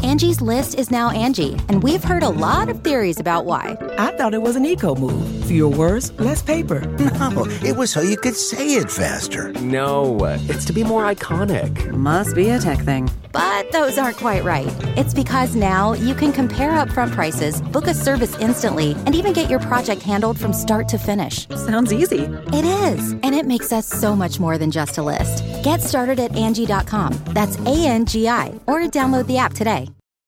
Angie's List is now Angie, and we've heard a lot of theories about why. I thought it was an eco move. Fewer words, less paper. No, it was so you could say it faster. No, it's to be more iconic. Must be a tech thing. But those aren't quite right. It's because now you can compare upfront prices, book a service instantly, and even get your project handled from start to finish. Sounds easy. It is, and it makes us so much more than just a list. Get started at Angie.com. That's ANGI, or download the app today.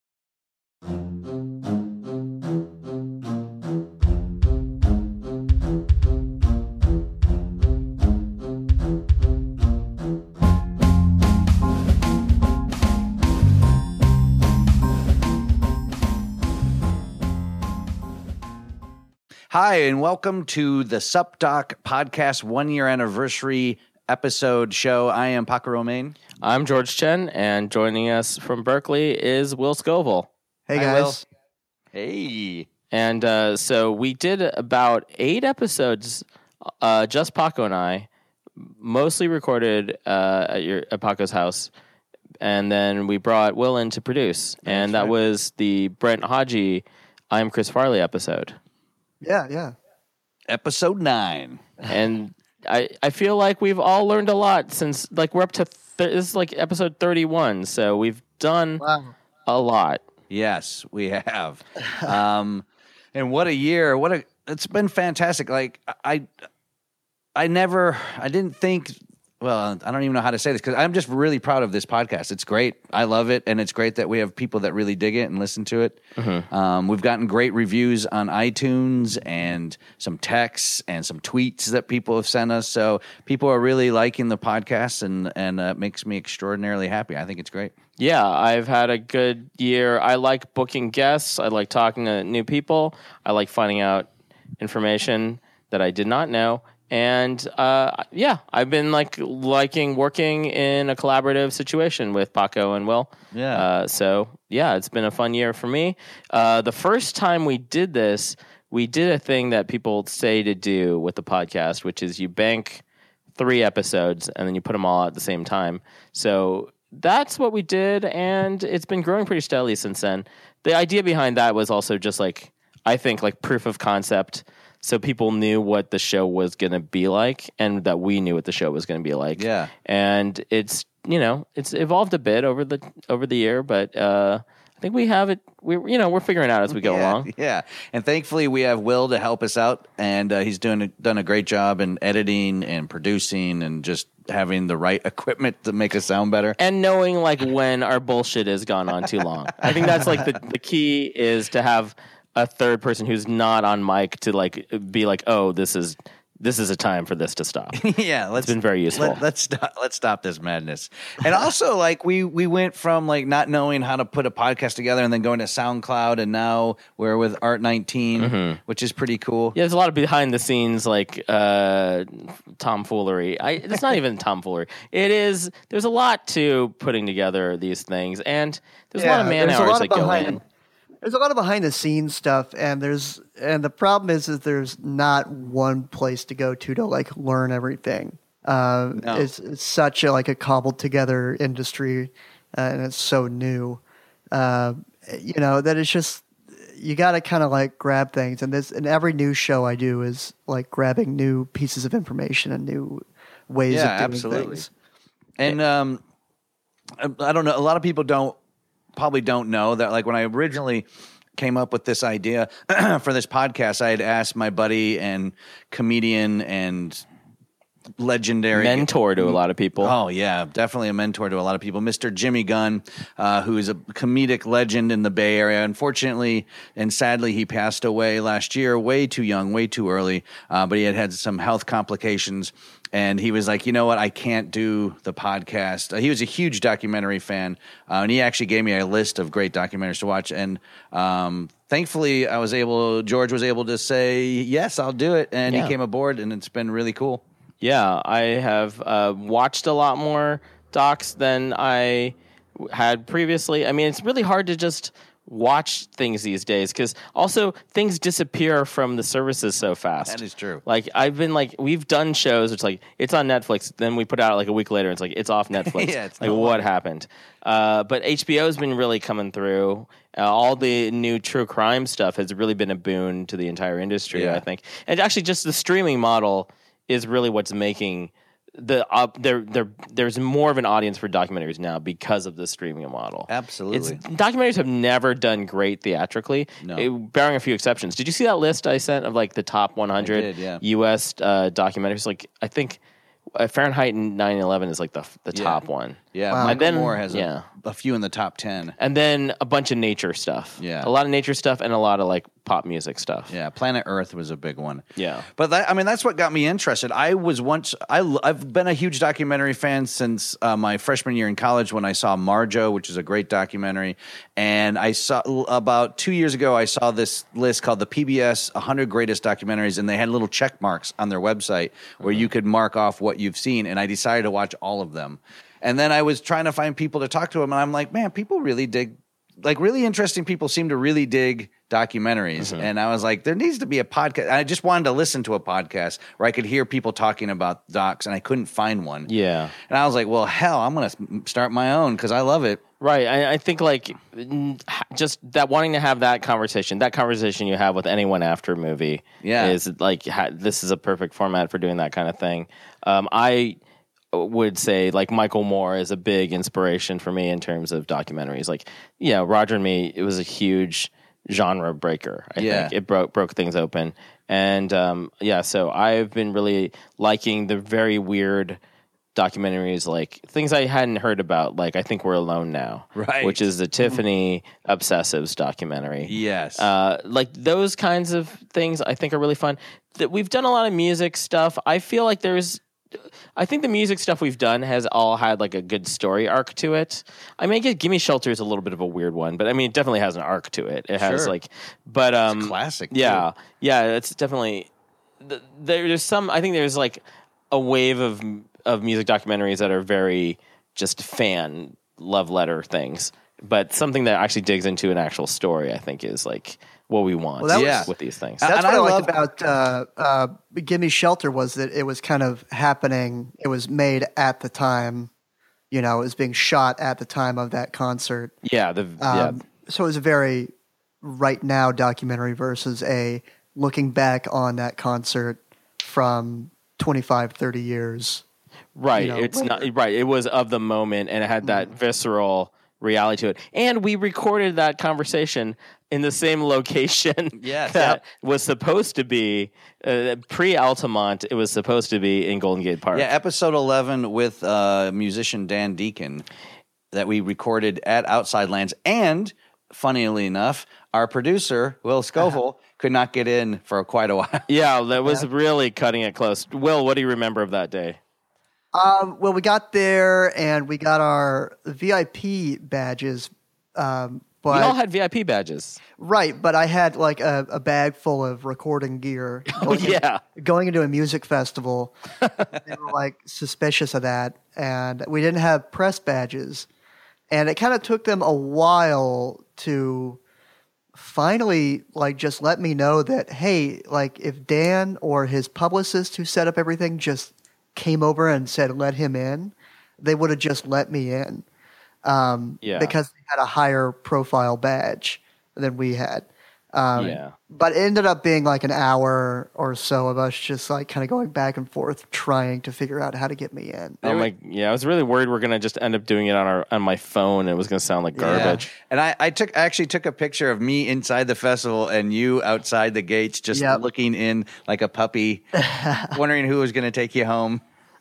Hi, and welcome to the SupDoc podcast 1 year anniversary episode show. I am Paco Romain. I'm George Chen, and joining us from Berkeley is Will Scoville. Hey, Hi, guys. Will. Hey. And so we did about 8 episodes, just Paco and I, mostly recorded at Paco's house. And then we brought Will in to produce. And that was the Brent Hodge, I'm Chris Farley episode. Yeah. Episode 9. And I feel like we've all learned a lot since, like, we're up to, this is like episode 31. So we've done a lot. Yes, we have. And what a year. It's been fantastic. Like, I didn't think, well, I don't even know how to say this because I'm just really proud of this podcast. It's great. I love it. And it's great that we have people that really dig it and listen to it. Mm-hmm. We've gotten great reviews on iTunes and some texts and some tweets that people have sent us. So people are really liking the podcast and it makes me extraordinarily happy. I think it's great. Yeah, I've had a good year. I like booking guests. I like talking to new people. I like finding out information that I did not know. And I've been liking working in a collaborative situation with Paco and Will. Yeah. It's been a fun year for me. The first time we did this, we did a thing that people say to do with the podcast, which is you bank 3 episodes and then you put them all out at the same time. So that's what we did, and it's been growing pretty steadily since then. The idea behind that was also just I think proof of concept. So people knew what the show was going to be like, and that we knew what the show was going to be like. Yeah. And it's evolved a bit over the year, but I think we have it. We're figuring it out as we go along. Yeah. And thankfully we have Will to help us out, and he's done a great job in editing and producing and just having the right equipment to make us sound better. And knowing when our bullshit has gone on too long. I think that's the key is to have a third person who's not on mic to be oh, this is a time for this to stop. Yeah, it's been very useful. Let's stop this madness. And also we went from not knowing how to put a podcast together and then going to SoundCloud, and now we're with Art19, which is pretty cool. Yeah, there's a lot of behind the scenes tomfoolery. It's not even tomfoolery. It is. There's a lot to putting together these things, and there's a lot of man hours that go in. There's a lot of behind the scenes stuff, and the problem is there's not one place to go to learn everything. No. It's such a cobbled together industry, and it's so new. That it's just you got to kind of grab things, and every new show I do is grabbing new pieces of information and new ways of doing things. And I don't know. A lot of people probably don't know that when I originally came up with this idea for this podcast, I had asked my buddy and comedian and legendary mentor to a lot of people. Oh yeah, definitely a mentor to a lot of people. Mr. Jimmy Gunn, who is a comedic legend in the Bay Area. Unfortunately and sadly, he passed away last year, way too young, way too early. But he had some health complications. And he was like, you know what? I can't do the podcast. He was a huge documentary fan, and he actually gave me a list of great documentaries to watch. And thankfully, George was able to say, yes, I'll do it. And he came aboard, and it's been really cool. Yeah, I have watched a lot more docs than I had previously. I mean, it's really hard to just watch things these days, because also things disappear from the services so fast. That is true. Like we've done shows, it's like it's on Netflix, then we put it out like a week later, it's like it's off Netflix. Yeah, it's like not what happened? But HBO's been really coming through. All the new true crime stuff has really been a boon to the entire industry, Yeah. I think. And actually, just the streaming model is really what's making there's more of an audience for documentaries now because of the streaming model. Absolutely. Documentaries have never done great theatrically, barring a few exceptions. Did you see that list I sent of like the top 100 I did, yeah. U.S. Documentaries? Like I think Fahrenheit 9/11 is like the top one. Yeah, Wow. Michael And then- Moore has yeah. a few in the top 10. And then a bunch of nature stuff. Yeah. A lot of nature stuff and a lot of like pop music stuff. Yeah, Planet Earth was a big one. Yeah. But that's what got me interested. I've been a huge documentary fan since my freshman year in college when I saw Marjo, which is a great documentary. And I saw about 2 years ago, I saw this list called the PBS 100 Greatest Documentaries, and they had little check marks on their website where you could mark off what you've seen. And I decided to watch all of them. And then I was trying to find people to talk to them, and I'm like, man, people really dig, like really interesting people seem to really dig documentaries. And I was like, there needs to be a podcast. I just wanted to listen to a podcast where I could hear people talking about docs, and I couldn't find one. Yeah. And I was like, well, hell, I'm going to start my own because I love it. Right. I think like just that wanting to have that conversation you have with anyone after a movie is like, this is a perfect format for doing that kind of thing. I would say like Michael Moore is a big inspiration for me in terms of documentaries. Like, Roger and Me, it was a huge genre breaker. I think it broke things open. And so I've been really liking the very weird documentaries, like things I hadn't heard about, like I Think We're Alone Now, right? Which is the Tiffany Obsessives documentary. Yes, like those kinds of things I think are really fun. That we've done a lot of music stuff. I feel like I think the music stuff we've done has all had like a good story arc to it. I mean, I guess Gimme Shelter is a little bit of a weird one, but I mean, it definitely has an arc to it. It has like, but it's classic. Yeah, too. yeah, it's definitely there's some. I think there's like a wave of music documentaries that are very just fan love letter things, but something that actually digs into an actual story, I think, is like what we want with these things. That's And what I love liked about Gimme Shelter was that it was kind of happening. It was made at the time, it was being shot at the time of that concert. Yeah. So it was a very right now documentary versus a looking back on that concert from 25, 30 years. Right. It's later. not right. It was of the moment, and it had that visceral reality to it. And we recorded that conversation in the same location that was supposed to be pre-Altamont. It was supposed to be in Golden Gate Park. Yeah, episode 11 with musician Dan Deacon that we recorded at Outside Lands. And funnily enough, our producer, Will Scoville, could not get in for quite a while. Yeah, that was really cutting it close. Will, what do you remember of that day? Well, we got there and we got our VIP badges. But We all had VIP badges. Right, but I had like a bag full of recording gear. Going into a music festival. They were like suspicious of that, and we didn't have press badges. And it kind of took them a while to finally like just let me know that, hey, like if Dan or his publicist who set up everything just came over and said let him in, they would have just let me in. Because they had a higher profile badge than we had. But it ended up being like an hour or so of us just like kind of going back and forth trying to figure out how to get me in. I was really worried we're gonna just end up doing it on my phone and it was gonna sound like garbage. And I actually took a picture of me inside the festival and you outside the gates just looking in like a puppy, wondering who was gonna take you home.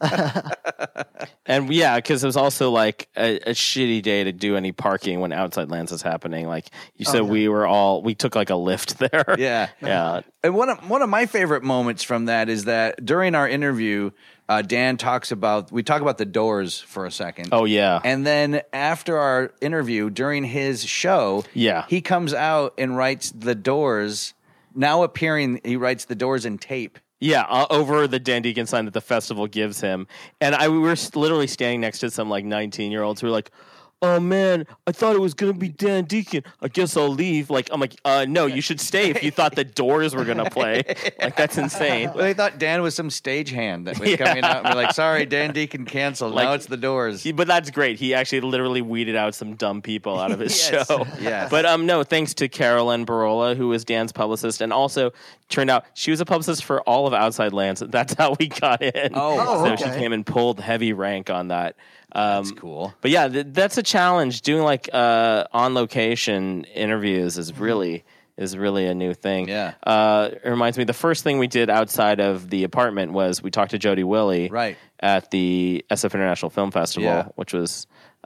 And because it was also like a shitty day to do any parking when Outside Lands was happening. Like you said, we took like a lift there. Yeah. And one of my favorite moments from that is that during our interview, Dan we talk about the Doors for a second. Oh yeah. And then after our interview, during his show, he comes out and writes the Doors. Now appearing, he writes the Doors in tape. Yeah, over the Dan Deacon sign that the festival gives him. And we were literally standing next to some like 19-year-olds who were like, oh man, I thought it was gonna be Dan Deacon. I guess I'll leave. Like I'm like, no, you should stay if you thought the Doors were gonna play. Like that's insane. Well, they thought Dan was some stagehand that was coming out and we're like, sorry, Dan Deacon canceled. Like, now it's the Doors. But that's great. He actually literally weeded out some dumb people out of his Yes. show. Yes. But no, thanks to Carolyn Barola, who was Dan's publicist, and also turned out she was a publicist for all of Outside Lands. That's how we got in. Oh, so okay. she came and pulled heavy rank on that. That's cool. But yeah, that's a challenge. Doing like on location interviews is really a new thing. Yeah. It reminds me, the first thing we did outside of the apartment was we talked to Jody Willie Right. at the SF International Film Festival, Yeah. which was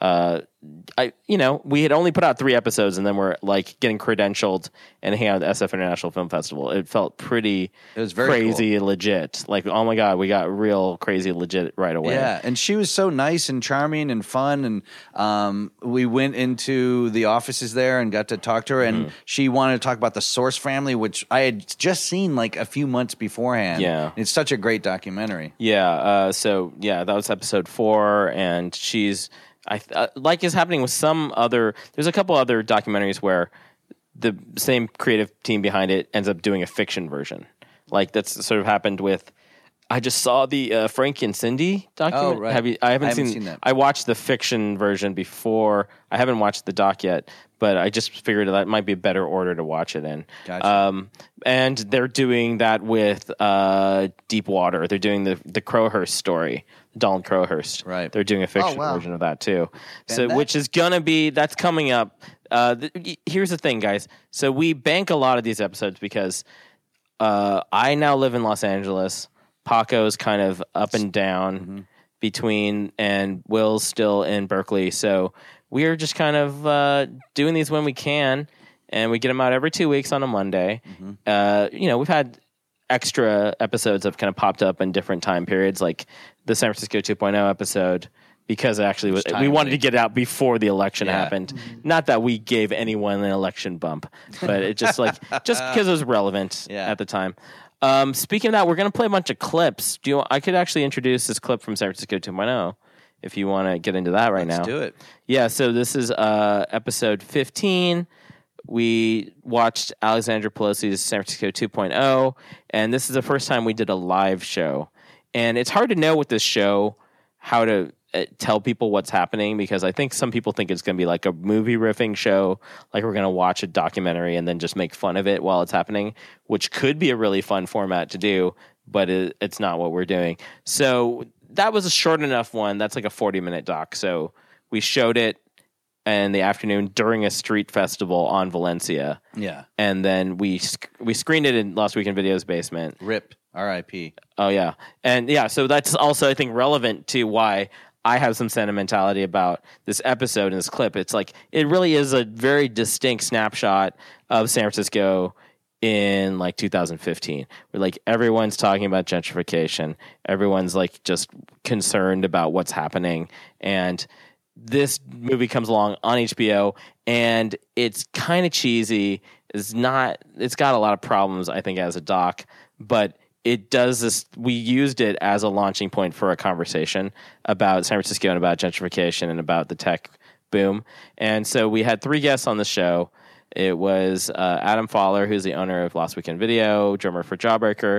we had only put out 3 episodes and then we're like getting credentialed and hang out at the SF International Film Festival. It felt pretty It was very crazy legit. Like, oh my God, we got real crazy legit right away. Yeah, and she was so nice and charming and fun, and we went into the offices there and got to talk to her, and she wanted to talk about the Source family, which I had just seen like a few months beforehand. Yeah. It's such a great documentary. Yeah. That was episode 4, and she's like is happening with some other. There's a couple other documentaries where the same creative team behind it ends up doing a fiction version. Like that's sort of happened with. I just saw the Frankie and Cindy document. Oh, right. I haven't seen that. I watched the fiction version before. I haven't watched the doc yet, but I just figured that might be a better order to watch it in. Gotcha. And they're doing that with Deep Water. They're doing the Crowhurst story, Donald Crowhurst. Right. They're doing a fiction wow. version of that too. And Which is gonna be that's coming up. Here's the thing, guys. So we bank a lot of these episodes because I now live in Los Angeles. Paco's kind of up and down between, and Will's still in Berkeley. So we are just kind of doing these when we can, and we get them out every 2 weeks on a Monday. We've had extra episodes have kind of popped up in different time periods, like the San Francisco 2.0 episode, because it actually was, we wanted to get it out before the election happened. Not that we gave anyone an election bump, but it just because it was relevant at the time. Speaking of that, we're going to play a bunch of clips. I could actually introduce this clip from San Francisco 2.0 if you want to get into that now. Let's do it. Yeah, so this is episode 15. We watched Alexandra Pelosi's San Francisco 2.0, and this is the first time we did a live show. And it's hard to know with this show how to tell people what's happening, because I think some people think it's going to be like a movie riffing show, like we're going to watch a documentary and then just make fun of it while it's happening, which could be a really fun format to do, but it's not what we're doing. So that was a short enough one. That's like a 40-minute doc. So we showed it in the afternoon during a street festival on Valencia. Yeah. And then we screened it in Lost Weekend Video's basement. RIP. R.I.P. Oh, yeah. And yeah, so that's also, I think, relevant to why I have some sentimentality about this episode and this clip. It's like, it really is a very distinct snapshot of San Francisco in like 2015, where like everyone's talking about gentrification. Everyone's like just concerned about what's happening. And this movie comes along on HBO and it's kind of cheesy. It's got a lot of problems, I think, as a doc, but it does this. We used it as a launching point for a conversation about San Francisco and about gentrification and about the tech boom. And so we had 3 guests on the show. It was Adam Fowler, who's the owner of Lost Weekend Video, drummer for Jawbreaker,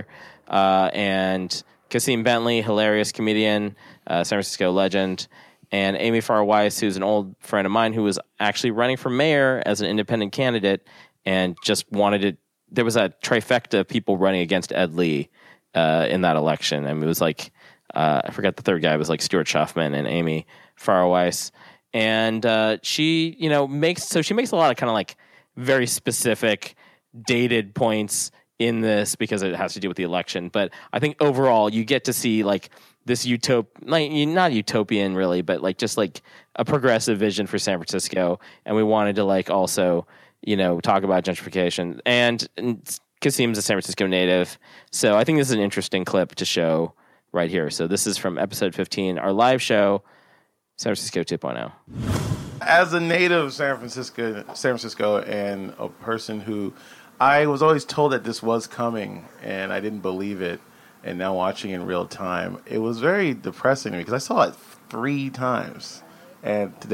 and Kasim Bentley, hilarious comedian, San Francisco legend, and Amy Farr Weiss, who's an old friend of mine who was actually running for mayor as an independent candidate and just wanted to. There was a trifecta of people running against Ed Lee in that election. I mean, it was like, I forgot the third guy. It was like Stuart Schuffman and Amy Farr Weiss. And she makes a lot of kind of like very specific dated points in this because it has to do with the election. But I think overall you get to see like this not utopian really, but like just like a progressive vision for San Francisco. And we wanted to like also, talk about gentrification. And Kasim's a San Francisco native. So I think this is an interesting clip to show right here. So this is from episode 15, our live show, San Francisco 2.0. As a native of San Francisco, and a person who I was always told that this was coming, and I didn't believe it, and now watching in real time, it was very depressing to me because I saw it 3 times and today.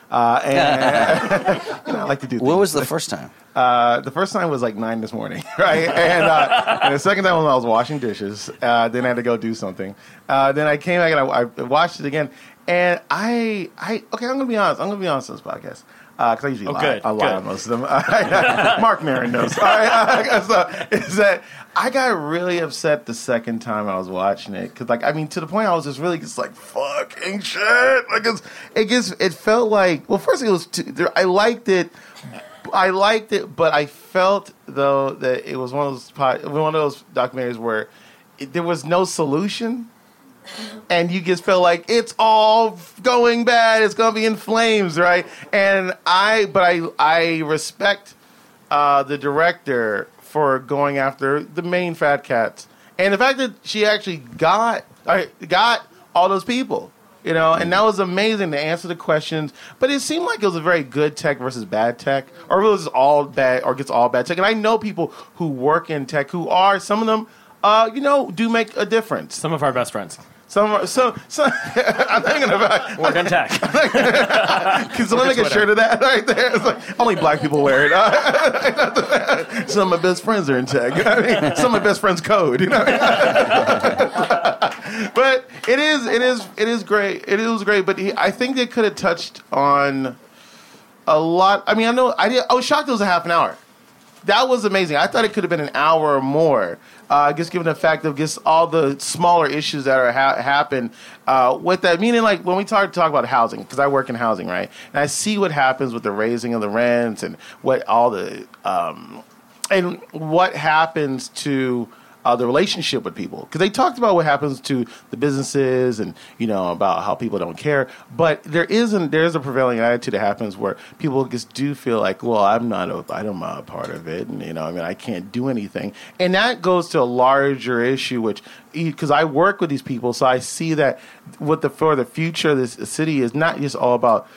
And I like to do. What was the first time? The first time was like 9 this morning, right? And the second time was when I was washing dishes. Then I had to go do something. Then I came back and I watched it again. And okay, I'm gonna be honest. I'm gonna be honest on this podcast. Because I usually lie. Good, I lie on most of them. Mark Maron knows. All right, so is that I got really upset the second time I was watching it because, to the point I was just really just like fucking shit. It felt like. Well, first it was. I liked it, but I felt though that it was one of those documentaries where there was no solution. And you just feel like it's all going bad. It's going to be in flames, right? And I respect the director for going after the main fat cats, and the fact that she actually got all those people, and that was amazing to answer the questions. But it seemed like it was a very good tech versus bad tech, or it was all bad or gets all bad tech. And I know people who work in tech who are some of them, do make a difference. Some of our best friends. So I'm thinking about work on tech. Can someone make a shirt of that right there? It's like only black people wear it. Some of my best friends are in tech. Some of my best friends code. But it is great. It was great. But I think they could have touched on a lot. I was shocked it was a half an hour. That was amazing. I thought it could have been an hour or more. Just given the fact of just all the smaller issues that are happen with that. Meaning, like when we talk about housing, because I work in housing, right? And I see what happens with the raising of the rents and what all the and what happens to the relationship with people. Because they talked about what happens to the businesses and, about how people don't care. But there is a prevailing attitude that happens where people just do feel like, well, I'm not a part of it. And, I can't do anything. And that goes to a larger issue, which, because I work with these people, so I see that for the future of this city is not just all about,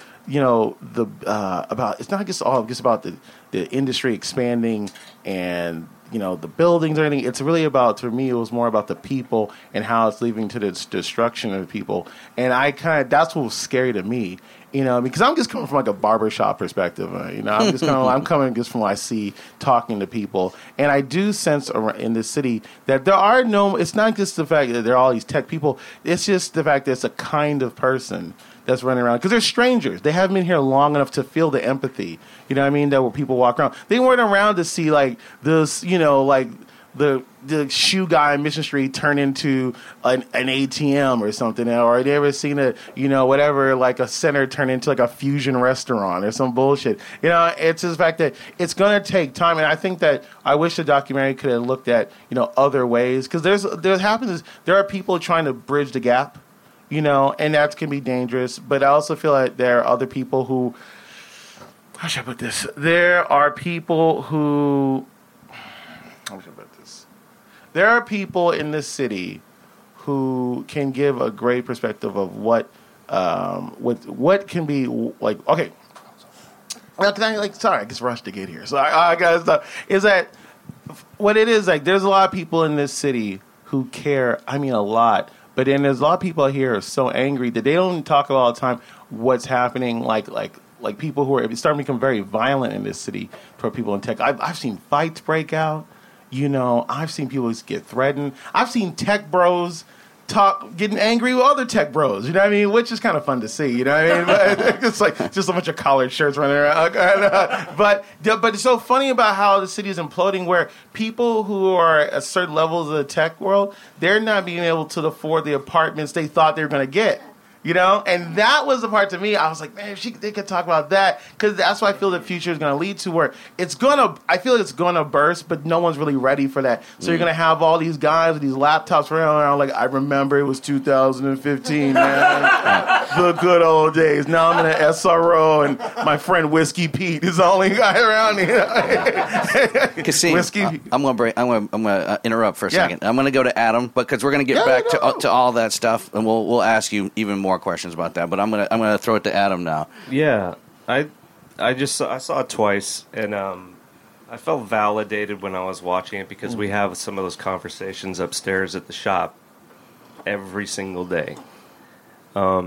it's not just about the industry expanding and, the buildings or anything. It's really about, for me, it was more about the people and how it's leading to the destruction of people. And that's what was scary to me, because I'm just coming from like a barbershop perspective. I'm just I'm coming just from what I see talking to people. And I do sense in this city that it's not just the fact that there are all these tech people. It's just the fact that it's a kind of person that's running around, because they're strangers. They haven't been here long enough to feel the empathy. That where people walk around. They weren't around to see like this, like the shoe guy in Mission Street turn into an ATM or something, or they ever seen whatever, like a center turn into like a fusion restaurant or some bullshit. It's just the fact that it's going to take time, and I think that I wish the documentary could have looked at other ways, because there are people trying to bridge the gap. And that can be dangerous. But I also feel like there are other people who, how should I put this? There are people who, how should I put this? There are people in this city who can give a great perspective of what can be like. Okay, sorry, I just rushed to get here. So I got stuff. Is that what it is? Like, there's a lot of people in this city who care. A lot. But then there's a lot of people here who are so angry that they don't talk about all the time what's happening, like people who are starting to become very violent in this city for people in tech. I've seen fights break out. I've seen people get threatened. I've seen tech bros getting angry with other tech bros, which is kind of fun to see, But it's like just a bunch of collared shirts running around. But it's so funny about how the city is imploding, where people who are at certain levels of the tech world, they're not being able to afford the apartments they thought they were going to get. And that was the part to me. I was like, man, they could talk about that, because that's what I feel the future is going to lead to, where I feel it's going to burst, but no one's really ready for that. So you're going to have all these guys with these laptops running around like, I remember it was 2015, man. The good old days. Now I'm in an SRO, and my friend Whiskey Pete is the only guy around here. Kasim, Whiskey. I'm going to interrupt for a second. I'm going to go to Adam, because we're going to get back to all that stuff, and we'll ask you even more questions about that, but I'm gonna throw it to Adam now. Yeah, I saw it twice, and I felt validated when I was watching it, because we have some of those conversations upstairs at the shop every single day.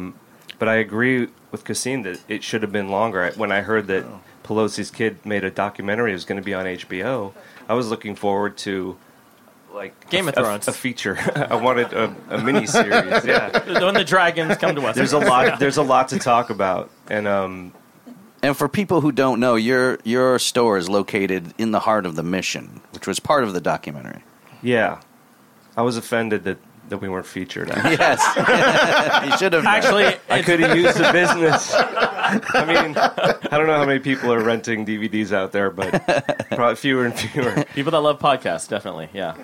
But I agree with Cassine that it should have been longer. When I heard that Pelosi's kid made a documentary, it was going to be on HBO, I was looking forward to like Game of Thrones, a feature. I wanted a mini series. Yeah, when the dragons come to us. There's a lot. There's a lot to talk about, and for people who don't know, your store is located in the heart of the Mission, which was part of the documentary. Yeah, I was offended that we weren't featured. Yes, you should have. Actually, I could have used the business. I mean, I don't know how many people are renting DVDs out there, but probably fewer and fewer. People that love podcasts, definitely. Yeah.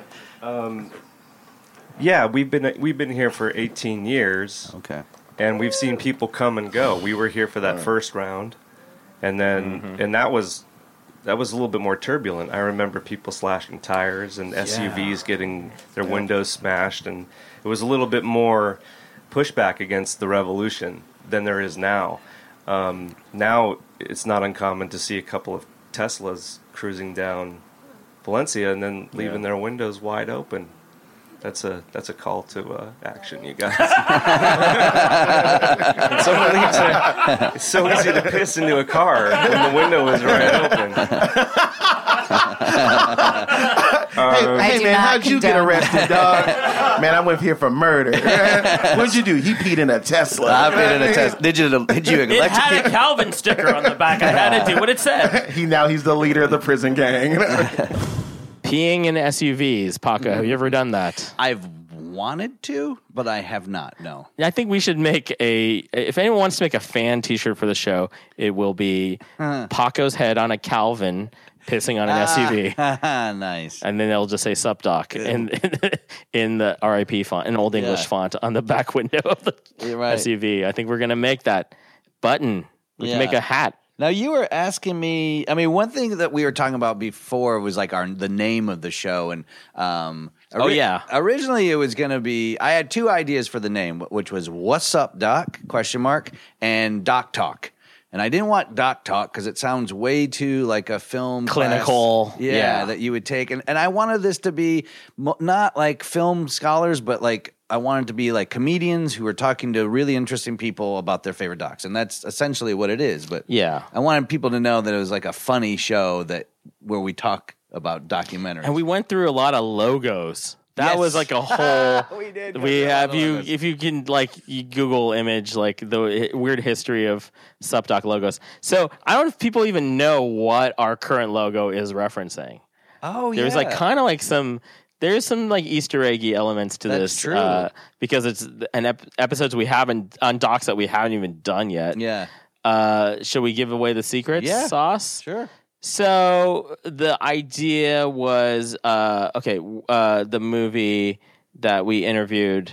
Yeah, we've been here for 18 years. Okay. And we've seen people come and go. We were here for that first round, and then and that was a little bit more turbulent. I remember people slashing tires and SUVs getting their windows smashed, and it was a little bit more pushback against the revolution than there is now. Now it's not uncommon to see a couple of Teslas cruising down Valencia and then leaving their windows wide open. That's a call to action, you guys. It's so easy to piss into a car when the window is right open. Hey man, how'd you get arrested, dog? Man, I went here for murder. What'd you do? He peed in a Tesla. I peed in a Tesla. Did you It had a Calvin sticker on the back. I had to do what it said. He's the leader of the prison gang. Peeing in SUVs, Paco. Have you ever done that? I've wanted to, but I have not. No. I think we should make if anyone wants to make a fan T-shirt for the show, it will be Paco's head on a Calvin pissing on an SUV. Nice. And then they'll just say "Sup Doc" in the RIP font, an old English font on the back window of the SUV. I think we're gonna make that button. We can make a hat. Now, you were asking me, I mean, one thing that we were talking about before was like the name of the show. And originally it was going to be, I had two ideas for the name, which was What's Up Doc, ? And Doc Talk. And I didn't want Doc Talk because it sounds way too like a film clinical. Class, that you would take. And I wanted this to be not like film scholars, but like I wanted to be like comedians who were talking to really interesting people about their favorite docs. And that's essentially what it is. But I wanted people to know that it was like a funny show where we talk about documentaries. And we went through a lot of logos. That was like a whole. We did. If you can you Google image like the weird history of Sup Doc logos. So I don't know if people even know what our current logo is referencing. Oh, There's like kind of like there's some like Easter eggy elements to That's this. True. Because it's episodes we haven't on docs that we haven't even done yet. Yeah. Should we give away the secrets sauce? Sure. So the idea was, the movie that we interviewed,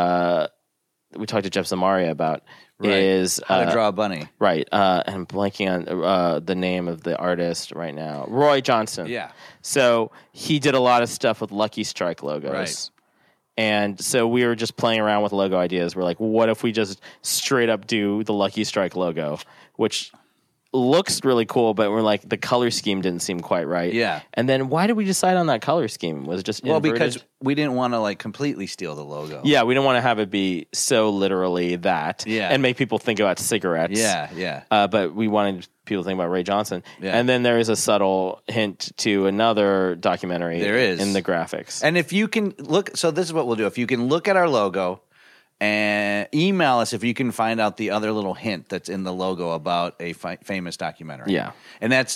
we talked to Jeff Zamaria about is How to Draw a Bunny. Right. And I'm blanking on the name of the artist right now. Roy Johnson. Yeah. So he did a lot of stuff with Lucky Strike logos. Right. And so we were just playing around with logo ideas. We're like, what if we just straight up do the Lucky Strike logo, which looks really cool, but we're like, the color scheme didn't seem quite right. Yeah. And then why did we decide on that color scheme? Was it just inverted? Because we didn't want to like completely steal the logo. Yeah, we didn't want to have it be so literally that and make people think about cigarettes. Yeah. But we wanted people to think about Ray Johnson. Yeah. And then there is a subtle hint to another documentary there is. In the graphics. And if you can look, so this is what we'll do. If you can look at our logo and email us if you can find out the other little hint that's in the logo about a famous documentary. Yeah. And that's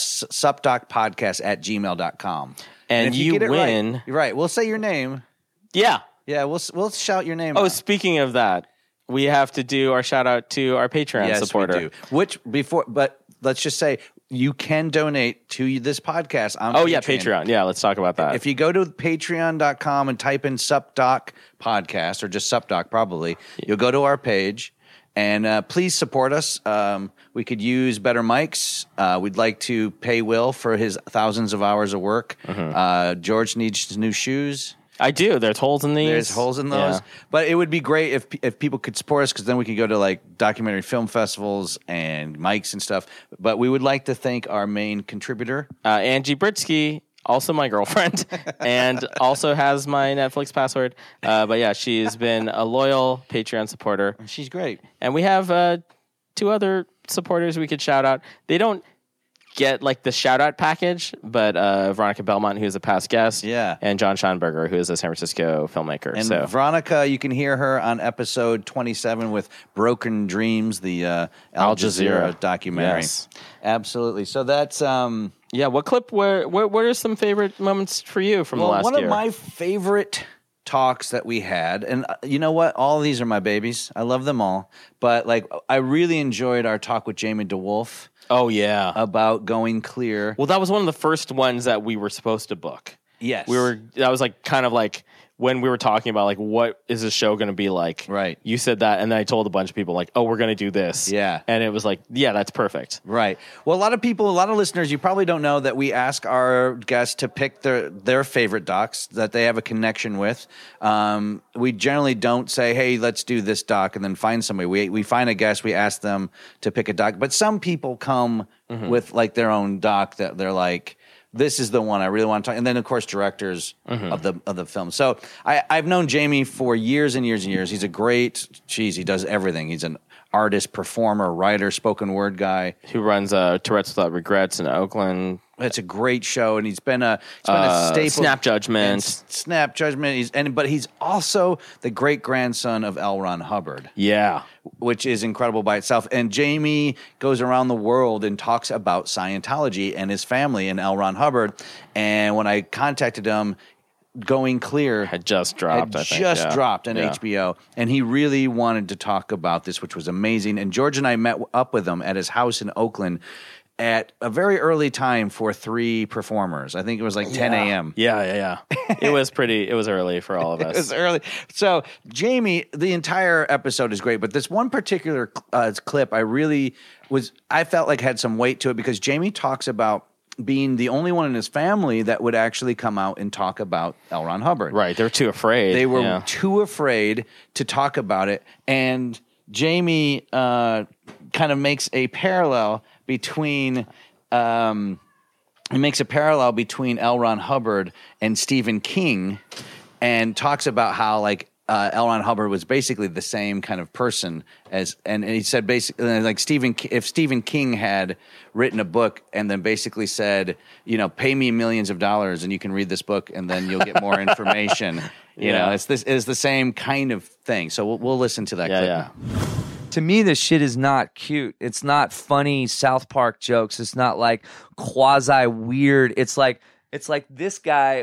supdocpodcast@gmail.com. And you win. Right. We'll say your name. Yeah. Yeah, we'll shout your name out. out. Speaking of that, we have to do our shout out to our Patreon supporter. We do. But let's just say you can donate to this podcast on Patreon. Patreon. Yeah, let's talk about that. If you go to patreon.com and type in SupDoc Podcast, or just SupDoc probably, you'll go to our page. And please support us. We could use better mics. We'd like to pay Will for his thousands of hours of work. George needs new shoes. I do. There's holes in these. There's holes in those. Yeah. But it would be great if people could support us, because then we could go to like documentary film festivals and mics and stuff. But we would like to thank our main contributor, Angie Britsky. also my girlfriend, and also has my Netflix password. But yeah, she's been a loyal Patreon supporter. She's great. And we have 2 other supporters we could shout out. They don't get like the shout out package, but Veronica Belmont, who's a past guest, and John Schonberger, who is a San Francisco filmmaker. And so Veronica, you can hear her on episode 27 with Broken Dreams, the Al Jazeera documentary. Yes. Absolutely. So that's yeah. What clip? What are some favorite moments for you from the last year? One of my favorite talks that we had, and you know what? All of these are my babies. I love them all, but like I really enjoyed our talk with Jamie DeWolf. Oh, yeah. About Going Clear. Well, that was one of the first ones that we were supposed to book. Yes. That was like kind of like when we were talking about like what is the show going to be like. Right. You said that, and then I told a bunch of people like, oh, we're going to do this. Yeah. And it was like, yeah, that's perfect. Right. Well, a lot of listeners, you probably don't know that we ask our guests to pick their favorite docs that they have a connection with. We generally don't say, hey, let's do this doc and then find somebody. We find a guest, we ask them to pick a doc. But some people come with like their own doc that they're like, this is the one I really want to talk. And then, of course, directors of the film. So I've known Jamie for years and years and years. He's a great, he does everything. He's an artist, performer, writer, spoken word guy. Who runs Tourette's Without Regrets in Oakland. It's a great show, and he's been a staple. Snap Judgment. Snap Judgment. But he's also the great-grandson of L. Ron Hubbard. Yeah. Which is incredible by itself. And Jamie goes around the world and talks about Scientology and his family and L. Ron Hubbard. And when I contacted him, Going Clear had just dropped, dropped on HBO. And he really wanted to talk about this, which was amazing. And George and I met up with him at his house in Oakland at a very early time for 3 performers. I think it was like 10 a.m. Yeah. It was early for all of us. It was early. So, Jamie, the entire episode is great, but this one particular clip I felt like had some weight to it because Jamie talks about being the only one in his family that would actually come out and talk about L. Ron Hubbard. Right. They're too afraid. They were too afraid to talk about it. And Jamie kind of makes a parallel between L. Ron Hubbard and Stephen King, and talks about how like L. Ron Hubbard was basically the same kind of person and he said basically like if Stephen King had written a book and then basically said, pay me millions of dollars and you can read this book and then you'll get more information. You know, it's the same kind of thing. So we'll listen to that clip. Yeah. To me, this shit is not cute. It's not funny South Park jokes. It's not like quasi weird. It's like this guy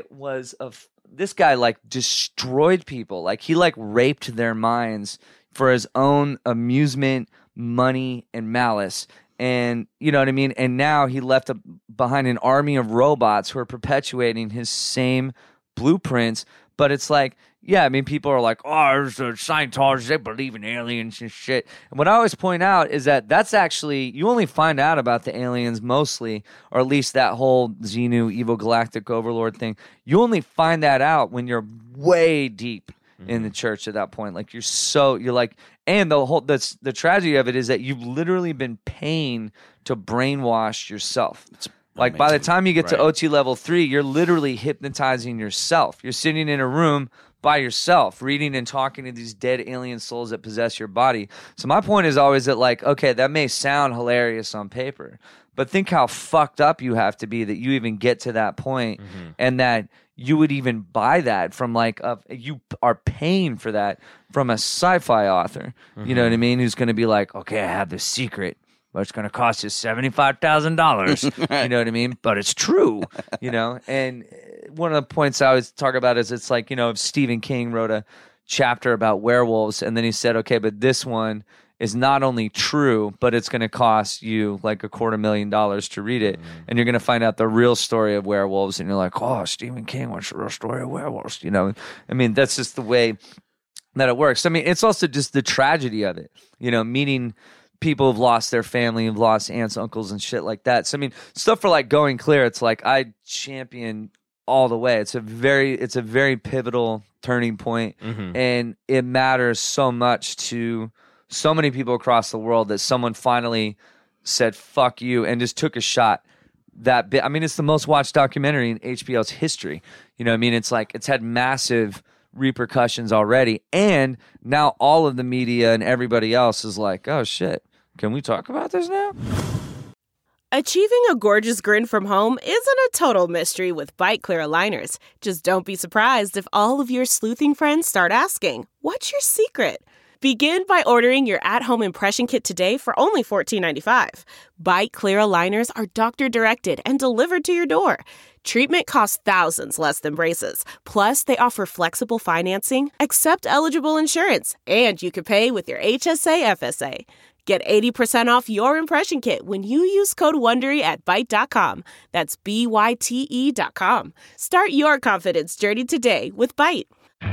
like destroyed people. Like he like raped their minds for his own amusement, money, and malice. And you know what I mean? And now he left behind an army of robots who are perpetuating his same blueprints. But it's like, yeah, I mean, people are like, oh, there's Scientologists, they believe in aliens and shit. And what I always point out is that that's actually, you only find out about the aliens mostly, or at least that whole Xenu, evil galactic overlord thing. You only find that out when you're way deep in the church at that point. Like you're like, and the tragedy of it is that you've literally been paying to brainwash yourself. Like by the time you get to OT level 3, you're literally hypnotizing yourself. You're sitting in a room by yourself, reading and talking to these dead alien souls that possess your body. So my point is always that like, okay, that may sound hilarious on paper, but think how fucked up you have to be that you even get to that point, and that you would even buy that from like you are paying for that from a sci-fi author. You know what I mean? Who's going to be like, okay, I have this secret, but it's going to cost you $75,000. You know what I mean? But it's true, And one of the points I always talk about is it's like, if Stephen King wrote a chapter about werewolves and then he said, okay, but this one is not only true, but it's going to cost you like $250,000 to read it. And you're going to find out the real story of werewolves. And you're like, oh, Stephen King wants the real story of werewolves. I mean, that's just the way that it works. I mean, it's also just the tragedy of it, meeting people who've lost their family, who've lost aunts, uncles, and shit like that. So, I mean, stuff for like Going Clear, it's like I champion all the way. It's a very pivotal turning point, and it matters so much to so many people across the world that someone finally said, fuck you, and just took a shot that big. I mean, it's the most watched documentary in HBO's history. You know what I mean? It's like it's had massive repercussions already, and now all of the media and everybody else is like, oh shit, can we talk about this now? Achieving a gorgeous grin from home isn't a total mystery with Byte clear aligners. Just don't be surprised if all of your sleuthing friends start asking, what's your secret? Begin by ordering your at-home impression kit today for only $14.95. Byte clear aligners are doctor-directed and delivered to your door. Treatment costs thousands less than braces. Plus, they offer flexible financing, accept eligible insurance, and you can pay with your HSA FSA. Get 80% off your impression kit when you use code WONDERY at Byte.com. That's BYTE.com. Start your confidence journey today with Byte.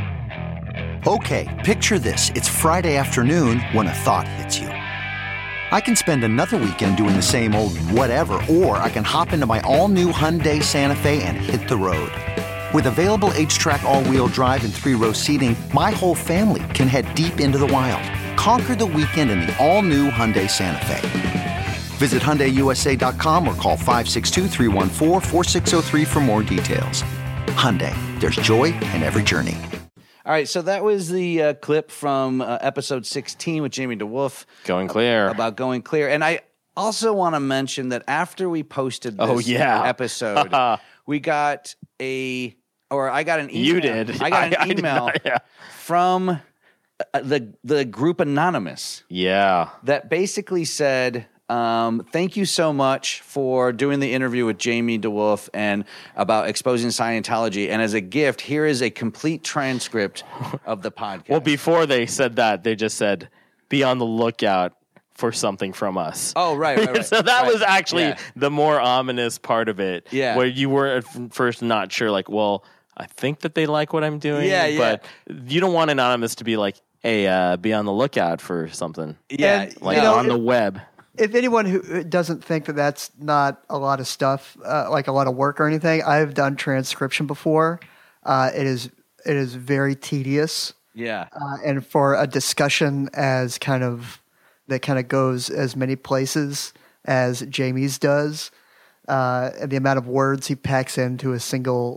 Okay, picture this. It's Friday afternoon when a thought hits you. I can spend another weekend doing the same old whatever, or I can hop into my all-new Hyundai Santa Fe and hit the road. With available H-Track all-wheel drive and 3-row seating, my whole family can head deep into the wild. Conquer the weekend in the all-new Hyundai Santa Fe. Visit HyundaiUSA.com or call 562-314-4603 for more details. Hyundai, there's joy in every journey. All right, so that was the clip from episode 16 with Jamie DeWolf. Going clear. About going clear. And I also want to mention that after we posted this episode, we got I got an email. You did. I got an email from the group Anonymous. Yeah. That basically said, thank you so much for doing the interview with Jamie DeWolf and about exposing Scientology. And as a gift, here is a complete transcript of the podcast. Well, before they said that, they just said, be on the lookout for something from us. Oh, right. So that was actually the more ominous part of it. Yeah. Where you were at first not sure, like, well, I think that they like what I'm doing. Yeah. But you don't want Anonymous to be like, hey, be on the lookout for something. Yeah. Like on the web. If anyone who doesn't think that that's not a lot of stuff, like a lot of work or anything, I've done transcription before. It is very tedious. Yeah. And for a discussion that kind of goes as many places as Jamie's does, and the amount of words he packs into a single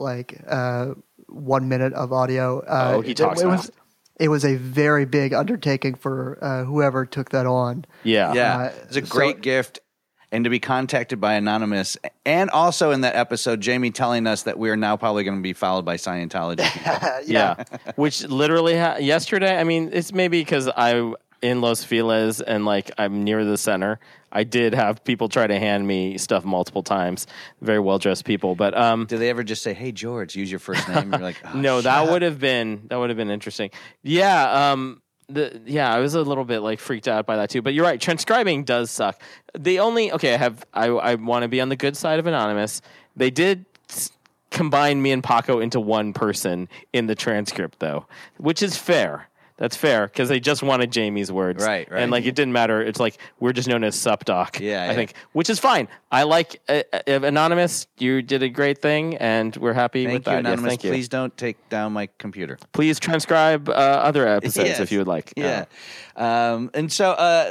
1 minute of audio. He talks fast. It was a very big undertaking for whoever took that on. Yeah. It's a great gift. And to be contacted by Anonymous. And also in that episode, Jamie telling us that we are now probably going to be followed by Scientology. Yeah. Which literally yesterday, I mean, it's maybe because I'm in Los Feliz and I'm near the center. I did have people try to hand me stuff multiple times. Very well-dressed people. But do they ever just say, hey, George, use your first name? You're like, oh, no, that would have been interesting. Yeah. I was a little bit freaked out by that too. But you're right, transcribing does suck. I want to be on the good side of Anonymous. They did combine me and Paco into one person in the transcript though, which is fair. That's fair because they just wanted Jamie's words, right? And it didn't matter. It's we're just known as SupDoc. I think, which is fine. I like Anonymous. You did a great thing, and we're happy with that. Thank you, Anonymous. Thank you. Please don't take down my computer. Please transcribe other episodes if you would like. Yeah. And so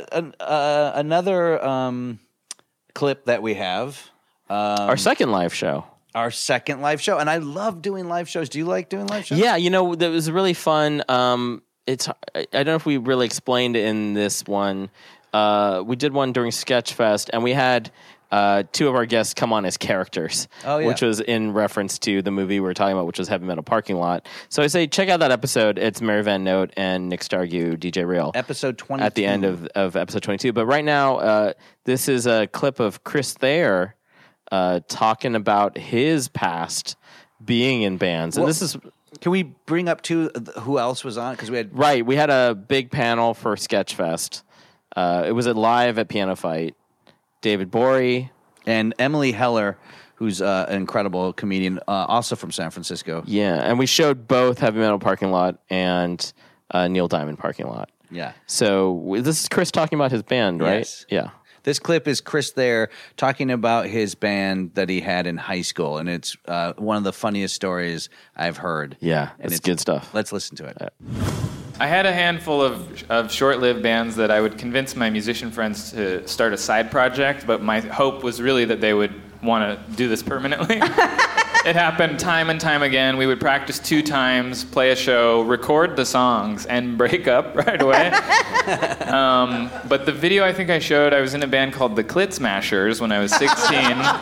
another clip that we have, our second live show. Our second live show, and I love doing live shows. Do you like doing live shows? Yeah, that was really fun. I don't know if we really explained in this one. We did one during Sketchfest, and we had two of our guests come on as characters, which was in reference to the movie we were talking about, which was Heavy Metal Parking Lot. So I say check out that episode. It's Mary Van Note and Nick Stargue, DJ Real. Episode 22. At the end of episode 22. But right now, this is a clip of Chris Thayer talking about his past being in bands. And this is... Can we bring up who else was on? Because we had a big panel for Sketchfest. It was live at Piano Fight. David Borey and Emily Heller, who's an incredible comedian, also from San Francisco. Yeah, and we showed both Heavy Metal Parking Lot and Neil Diamond Parking Lot. Yeah. So this is Chris talking about his band, right? Yes. Yeah. This clip is Chris Thayer talking about his band that he had in high school, and it's one of the funniest stories I've heard. Yeah, it's good stuff. Let's listen to it. I had a handful of short-lived bands that I would convince my musician friends to start a side project, but my hope was really that they would want to do this permanently. It happened time and time again. We would practice 2 times, play a show, record the songs, and break up right away. But the video I think I showed, I was in a band called the Clit Smashers when I was 16.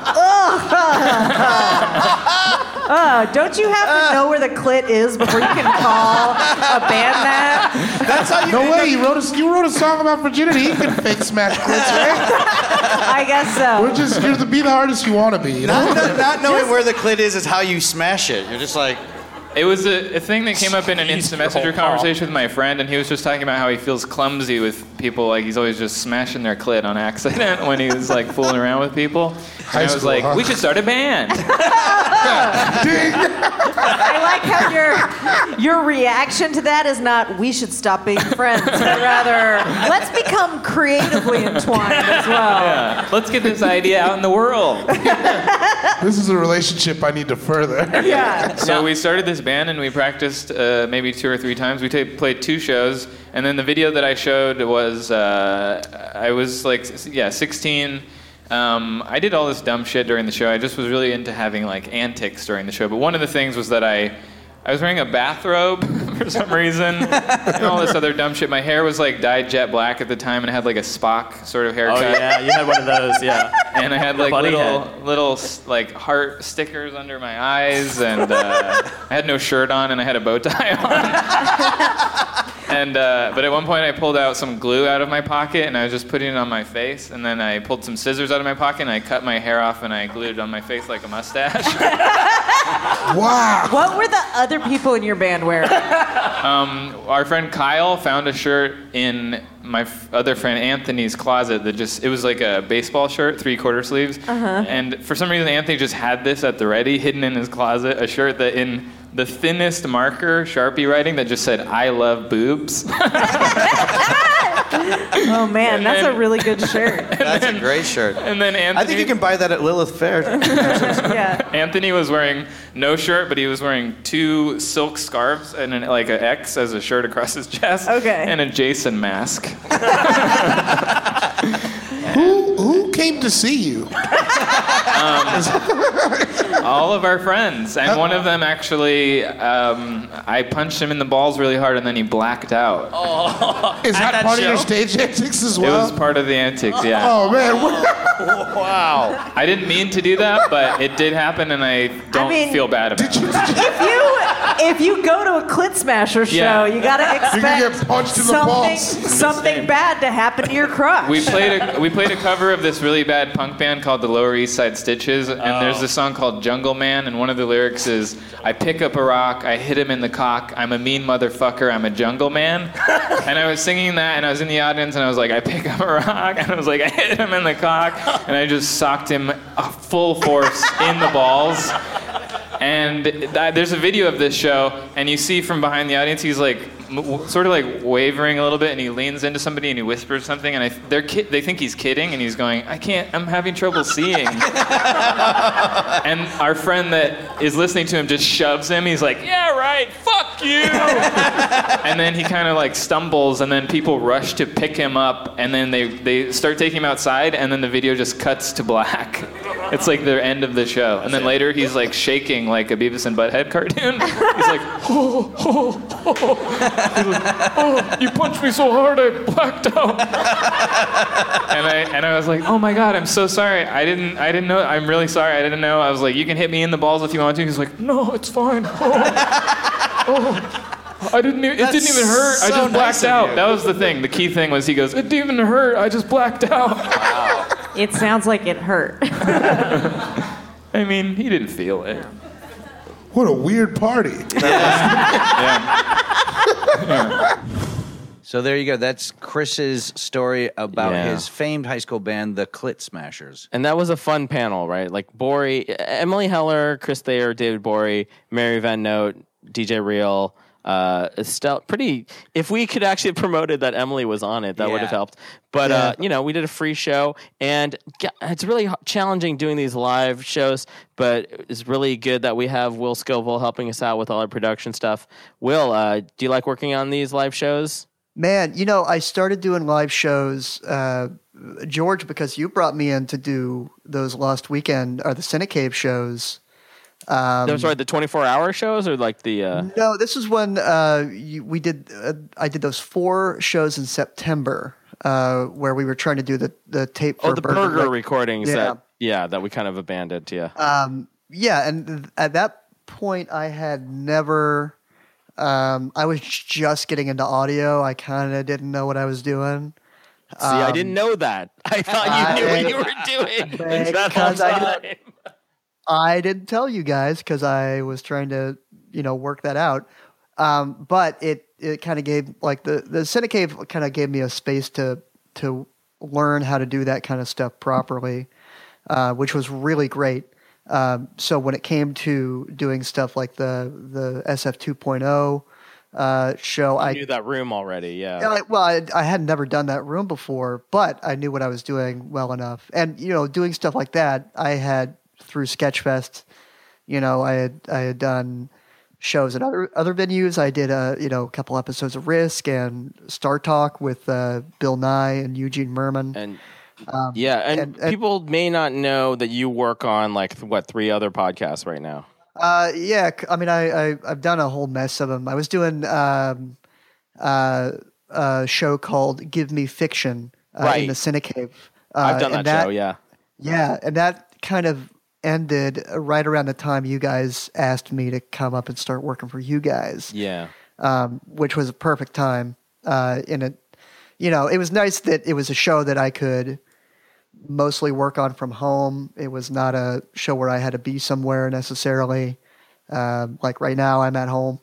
Don't you have to know where the clit is before you can call a band that? That's how you. No way. You wrote a song about virginity. You can fake smash clits, right? I guess so. You're be the artist you want to be. You know? Not knowing where the clit is how you smash it. You're just like. It was a thing that came up in an instant messenger conversation with my friend, and he was just talking about how he feels clumsy with people. Like he's always just smashing their clit on accident when he was like fooling around with people. And I was like, we should start a band. I like how your reaction to that is not we should stop being friends, but rather let's become creatively entwined as well. Yeah. Let's get this idea out in the world. This is a relationship I need to further. Yeah. So we started this band and we practiced maybe 2 or 3 times. We played 2 shows, and then the video that I showed was I was like 16. I did all this dumb shit during the show. I just was really into having like antics during the show. But one of the things was that I was wearing a bathrobe for some reason and all this other dumb shit. My hair was like dyed jet black at the time, and I had like a Spock sort of haircut. Oh yeah, you had one of those, yeah. And I had like little like heart stickers under my eyes, and I had no shirt on, and I had a bow tie on. And but at one point I pulled out some glue out of my pocket, and I was just putting it on my face, and then I pulled some scissors out of my pocket, and I cut my hair off, and I glued it on my face like a mustache. Wow. What were the other people in your band wearing? Our friend Kyle found a shirt in my other friend Anthony's closet that it was like a baseball shirt, 3/4 sleeves. And for some reason Anthony just had this at the ready, hidden in his closet, a shirt that in the thinnest marker, Sharpie writing, that just said, "I love boobs." Oh man, that's a really good shirt. That's a great shirt. And then Anthony, I think you can buy that at Lilith Fair. Yeah. Anthony was wearing no shirt, but he was wearing 2 silk scarves and like an X as a shirt across his chest. Okay. And a Jason mask. Who came to see you? All of our friends, and one of them actually, I punched him in the balls really hard, and then he blacked out. Oh, is that part of your stage antics as well? It was part of the antics, yeah. Oh man! Wow. I didn't mean to do that, but it did happen, and I don't feel bad about it. If you go to a Clit Smasher show, you gotta expect you get punched in the balls. something bad to happen to your crotch. We played a cover of this really bad punk band called the Lower East Side Stitches, and there's this song called Jungle Man, and one of the lyrics is, "I pick up a rock, I hit him in the cock, I'm a mean motherfucker, I'm a jungle man." And I was singing that, and I was in the audience, and I was like, "I pick up a rock," and I was like, "I hit him in the cock," and I just socked him full force in the balls. And there's a video of this show, and you see from behind the audience, he's like sort of like wavering a little bit, and he leans into somebody and he whispers something, and they think he's kidding, and he's going, I'm having trouble seeing. And our friend that is listening to him just shoves him. He's like, "Yeah, right, fuck you." And then he kind of like stumbles, and then people rush to pick him up, and then they start taking him outside, and then the video just cuts to black. It's like the end of the show. And then later he's like shaking like a Beavis and Butthead cartoon. He's like, "Oh, oh, oh." He's like, "Oh, you punched me so hard I blacked out." And I was like, "Oh my God, I'm so sorry. I didn't know. I'm really sorry. I didn't know." I was like, "You can hit me in the balls if you want to." He's like, "No, it's fine." Oh. It didn't even hurt. So I just blacked nice out. That was the thing. The key thing was he goes, "It didn't even hurt. I just blacked out." Wow. It sounds like it hurt. I mean, he didn't feel it. What a weird party. So there you go. That's Chris's story about his famed high school band, the Clit Smashers. And that was a fun panel, right? Like Emily Heller, Chris Thayer, David Borey, Mary Van Note, DJ Real, Estelle. If we could actually have promoted that Emily was on it, that would have helped. But we did a free show, and it's really challenging doing these live shows. But it's really good that we have Will Scoville helping us out with all our production stuff. Will, do you like working on these live shows? Man, I started doing live shows, George, because you brought me in to do those Lost Weekend or the Cinecave shows. Those are the 24-hour shows, or like the. No, this is when we did. I did those 4 shows in September, where we were trying to do the tape. For the burger recordings. Yeah. That we kind of abandoned. Yeah. Yeah, and at that point, I had never. I was just getting into audio. I kind of didn't know what I was doing. See, I didn't know that. I thought you knew what you were doing. Because I didn't tell you guys because I was trying to, work that out. But it kind of gave the Cinecave kind of gave me a space to learn how to do that kind of stuff properly, which was really great. So when it came to doing stuff like the SF 2.0 show, I knew that room already. Yeah. I had never done that room before, but I knew what I was doing well enough. And doing stuff like that, I had through Sketchfest. I had done shows at other venues. I did a couple episodes of Risk and Star Talk with Bill Nye and Eugene Merman. And and people may not know that you work on 3 other podcasts right now. Yeah, I mean, I've done a whole mess of them. I was doing a show called Give Me Fiction in the Cinecave. I've done that show, yeah. Yeah, and that kind of ended right around the time you guys asked me to come up and start working for you guys. Yeah. Which was a perfect time. It was nice that it was a show that I could mostly work on from home. It was not a show where I had to be somewhere necessarily. Like right now, I'm at home.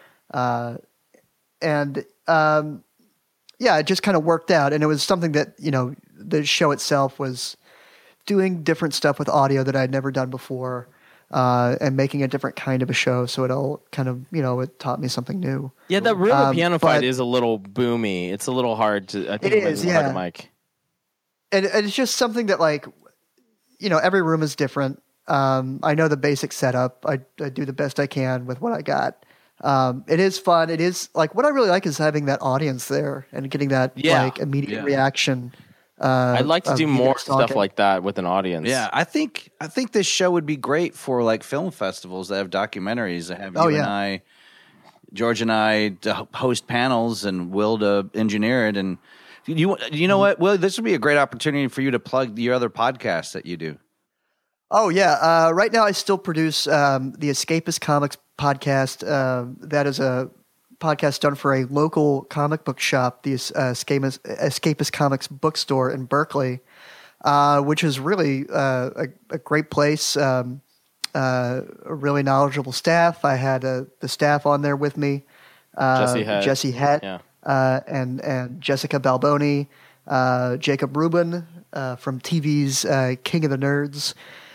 It just kind of worked out. And it was something that, the show itself was doing different stuff with audio that I'd never done before, and making a different kind of a show. So it all kind of, it taught me something new. Yeah, that room at Piano Fight is a little boomy. It's a little hard to, I think it is, yeah. Hard to mic. And it's just something that every room is different. I know the basic setup. I do the best I can with what I got. It is fun. It is what I really like is having that audience there and getting that immediate reaction. I'd like to do more stuff like that with an audience. Yeah, I think this show would be great for film festivals that have documentaries that have and I, George and I, to host panels and Will to engineer it. And you know what, Will? This would be a great opportunity for you to plug your other podcasts that you do. Oh yeah, right now I still produce the Escapist Comics podcast. That is a podcast done for a local comic book shop, the Escapist Comics bookstore in Berkeley, which is really a great place. A really knowledgeable staff. I had the staff on there with me, Jesse Hett, and Jessica Balboni, Jacob Rubin from TV's King of the Nerds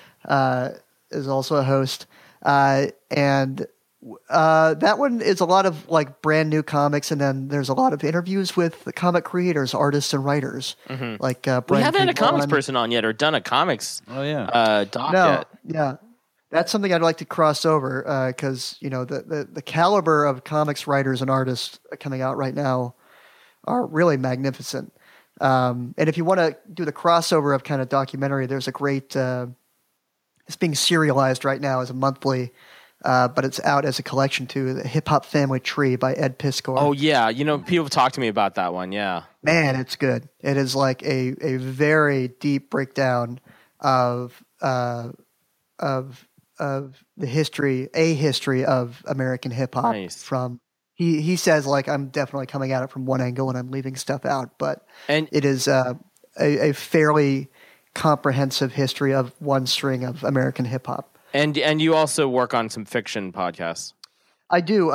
is also a host, and that one is a lot of brand new comics, and then there's a lot of interviews with the comic creators, artists, and writers. Mm-hmm. We haven't had a comics person on yet, or done a comics doc yet. Yeah, that's something I'd like to cross over because the caliber of comics writers and artists coming out right now are really magnificent. And if you want to do the crossover of kind of documentary, there's a great. It's being serialized right now as a monthly. But it's out as a collection too. The Hip Hop Family Tree by Ed Piskor. Oh yeah, people have talked to me about that one. Yeah, man, it's good. It is a very deep breakdown of the history of American hip hop. Nice. From he says I'm definitely coming at it from one angle and I'm leaving stuff out, but it is a fairly comprehensive history of one string of American hip hop. And you also work on some fiction podcasts. I do.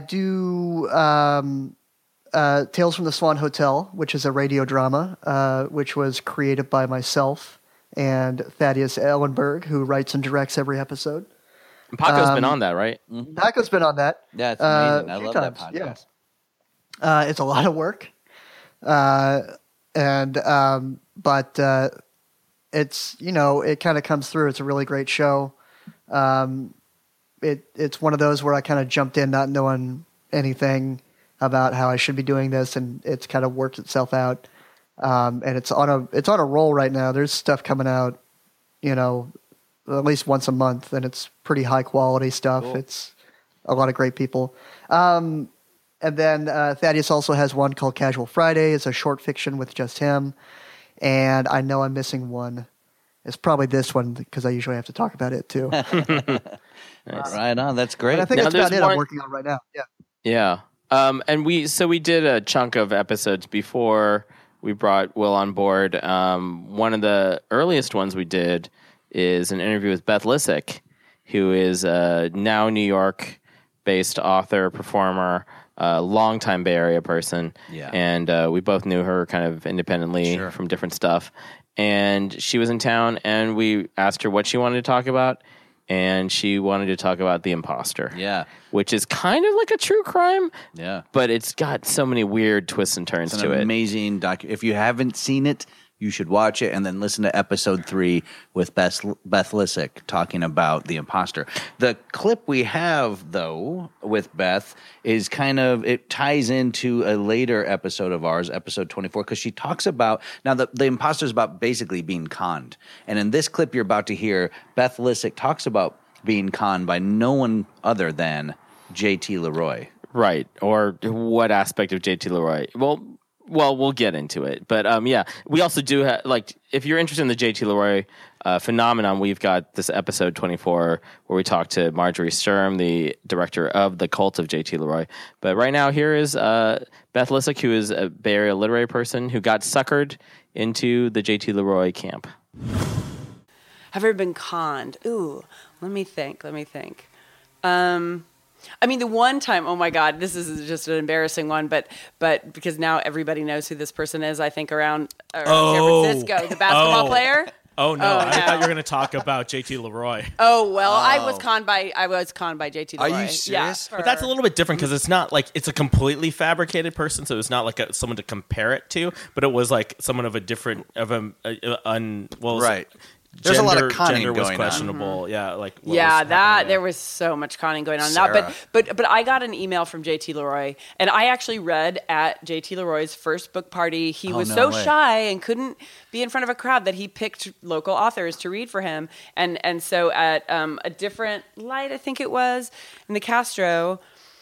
Tales from the Swan Hotel, which is a radio drama, which was created by myself and Thaddeus Ellenberg, who writes and directs every episode. And Paco's been on that, right? Mm-hmm. Paco's been on that. Yeah, it's amazing. I love that podcast. Yeah. It's a lot of work. But it's, it kind of comes through. It's a really great show. It's one of those where I kind of jumped in not knowing anything, about how I should be doing this, and it's kind of worked itself out. And it's on a roll right now. There's stuff coming out, at least once a month, and it's pretty high quality stuff. Cool. It's a lot of great people. And then Thaddeus also has one called Casual Friday. It's a short fiction with just him. And I know I'm missing one. It's probably this one because I usually have to talk about it too. Nice. Right on. That's great. But I think that's about it I'm working on right now. Yeah. Yeah. And we did a chunk of episodes before we brought Will on board. One of the earliest ones we did is an interview with Beth Lissick, who is a now New York-based author, performer, longtime Bay Area person. Yeah. And we both knew her kind of independently from different stuff. And she was in town, and we asked her what she wanted to talk about. And she wanted to talk about The Imposter. Yeah. Which is kind of like a true crime. Yeah. But it's got so many weird twists and turns to it. Amazing If you haven't seen it, you should watch it and then listen to episode 3 with Beth Lissick talking about The Imposter. The clip we have, though, with Beth is it ties into a later episode of ours, episode 24, because she talks about, now the Imposter is about basically being conned. And in this clip you're about to hear, Beth Lissick talks about being conned by no one other than JT Leroy. Right. Or what aspect of JT Leroy? Well, we'll get into it. But, we also do have, if you're interested in the JT Leroy phenomenon, we've got this episode 24 where we talk to Marjorie Sturm, the director of The Cult of JT Leroy. But right now, here is Beth Lissick, who is a Bay Area literary person who got suckered into the JT Leroy camp. Have you ever been conned? Ooh, let me think. The one time, oh my God, this is just an embarrassing one, but because now everybody knows who this person is, I think around San Francisco, the basketball player. Oh no, I thought you were going to talk about JT Leroy. Oh well, I was conned by JT Leroy. Are you serious? Yeah, but that's a little bit different because it's not like it's a completely fabricated person, so it's not like someone to compare it to, but it was like someone of a different right. There's a lot of conning gender was going questionable. on. Yeah, there was so much conning going on. Sarah. But I got an email from JT Leroy, and I actually read at JT Leroy's first book party. He was so shy and couldn't be in front of a crowd that he picked local authors to read for him. And so at a different light, I think it was, in the Castro,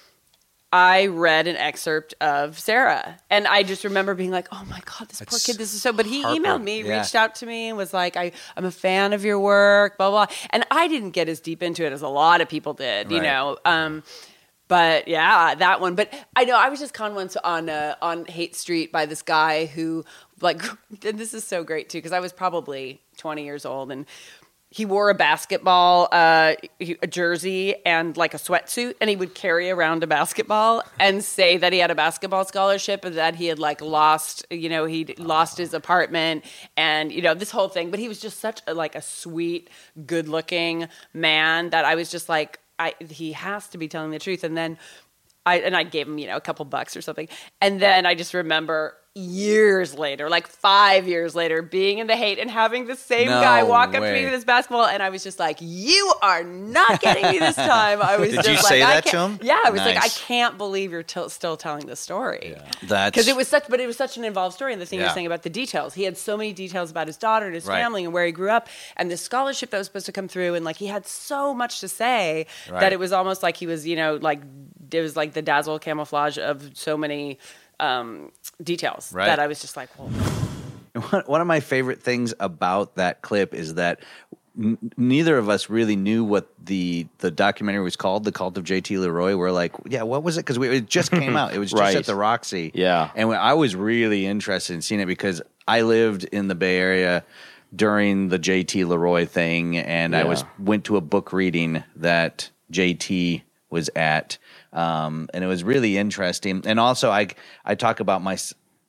I read an excerpt of Sarah, and I just remember being like, "Oh my God, this poor kid! This is so." But he emailed me, reached out to me, and was like, "I'm a fan of your work, blah blah." And I didn't get as deep into it as a lot of people did, you know. But yeah, that one. But I know I was just conned once on Haight Street by this guy who, and this is so great too because I was probably 20 years old and. He wore a basketball a jersey and like a sweatsuit, and he would carry around a basketball and say that he had a basketball scholarship and that he had lost, he'd lost his apartment and, this whole thing. But he was just such a sweet, good-looking man that I was just like, he has to be telling the truth. And then I gave him, a couple bucks or something. And then I just remember years later, 5 years later, being in the Haight and having the same guy walk up to me with his basketball, and I was just like, "You are not getting me this time." I was Did you say that to him? Yeah, I was like, "I can't believe you're still telling this story." Yeah. Because it was such an involved story. And the thing you were saying about the details, he had so many details about his daughter and his family and where he grew up, and the scholarship that was supposed to come through, and he had so much to say that it was almost like he was, it was like the dazzle camouflage of so many details that I was just like, whoa. One of my favorite things about that clip is that neither of us really knew what the documentary was called, The Cult of JT Leroy. We're like, yeah, what was it? Because it just came out. It was just at the Roxy. Yeah. And I was really interested in seeing it because I lived in the Bay Area during the JT Leroy thing, and I went to a book reading that JT was at. And it was really interesting. And also, I talk about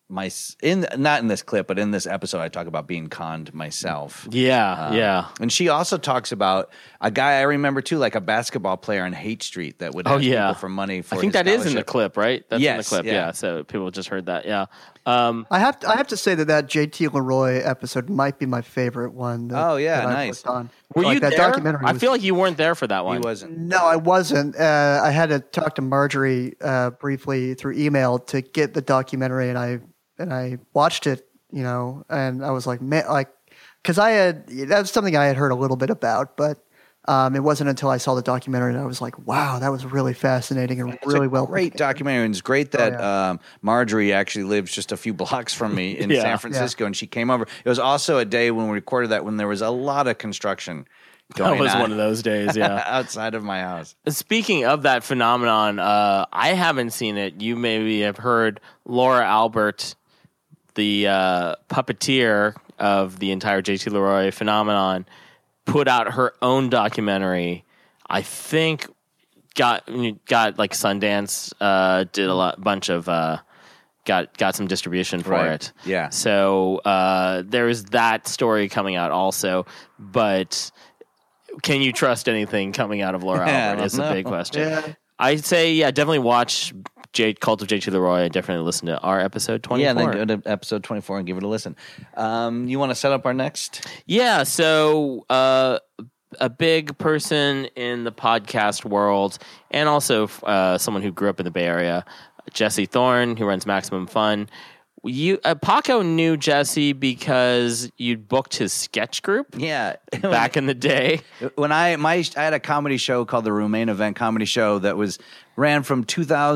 not in this clip, but in this episode, I talk about being conned myself. Yeah. And she also talks about a guy I remember too, like a basketball player on Haight Street that would ask people for money for I think his that is in the scholarship. clip, right? That's in the Yes, clip, yeah. So people just heard that, yeah. I have to say that JT Leroy episode might be my favorite one. That I nice. worked on. Were Like you that there? documentary I was- feel like you weren't there for that one. He wasn't. No, I wasn't. I had to talk to Marjorie briefly through email to get the documentary, and I watched it, and I was like, man, because that was something I had heard a little bit about, but it wasn't until I saw the documentary that I was like, wow, that was really fascinating and really well. Great documentary, and it's great that Marjorie actually lives just a few blocks from me in San Francisco, and she came over. It was also a day when we recorded that when there was a lot of construction. That was one of those days, yeah. outside of my house. Speaking of that phenomenon, I haven't seen it. You maybe have heard Laura Albert, the puppeteer of the entire JT Leroy phenomenon, put out her own documentary. I think got like Sundance did bunch of got some distribution for it. Yeah. So there's that story coming out also, but can you trust anything coming out of Laura Albert is a big question. Yeah. I'd say, definitely watch Cult of JT Leroy and definitely listen to our episode 24. Yeah, and then go to episode 24 and give it a listen. You want to set up our next? Yeah, so a big person in the podcast world and also someone who grew up in the Bay Area, Jesse Thorne, who runs Maximum Fun. Paco knew Jesse because you'd booked his sketch group. Yeah, back in the day. When I had a comedy show called the Romaine Event Comedy Show that ran from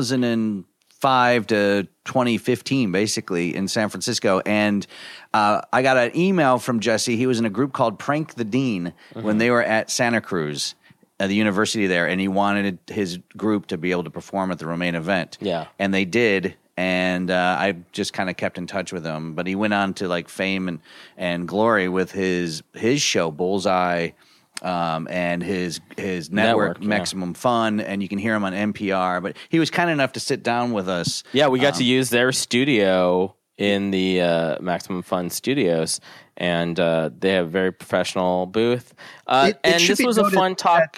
2005 to 2015, basically in San Francisco, and I got an email from Jesse. He was in a group called Prank the Dean when they were at Santa Cruz, at the university there, and he wanted his group to be able to perform at the Romaine Event. Yeah, and they did. And I just kind of kept in touch with him, but he went on to like fame and glory with his show Bullseye, and his network Maximum Fun, and you can hear him on NPR. But he was kind enough to sit down with us. Yeah, we got to use their studio in the Maximum Fun studios, and they have a very professional booth. And this was a fun talk.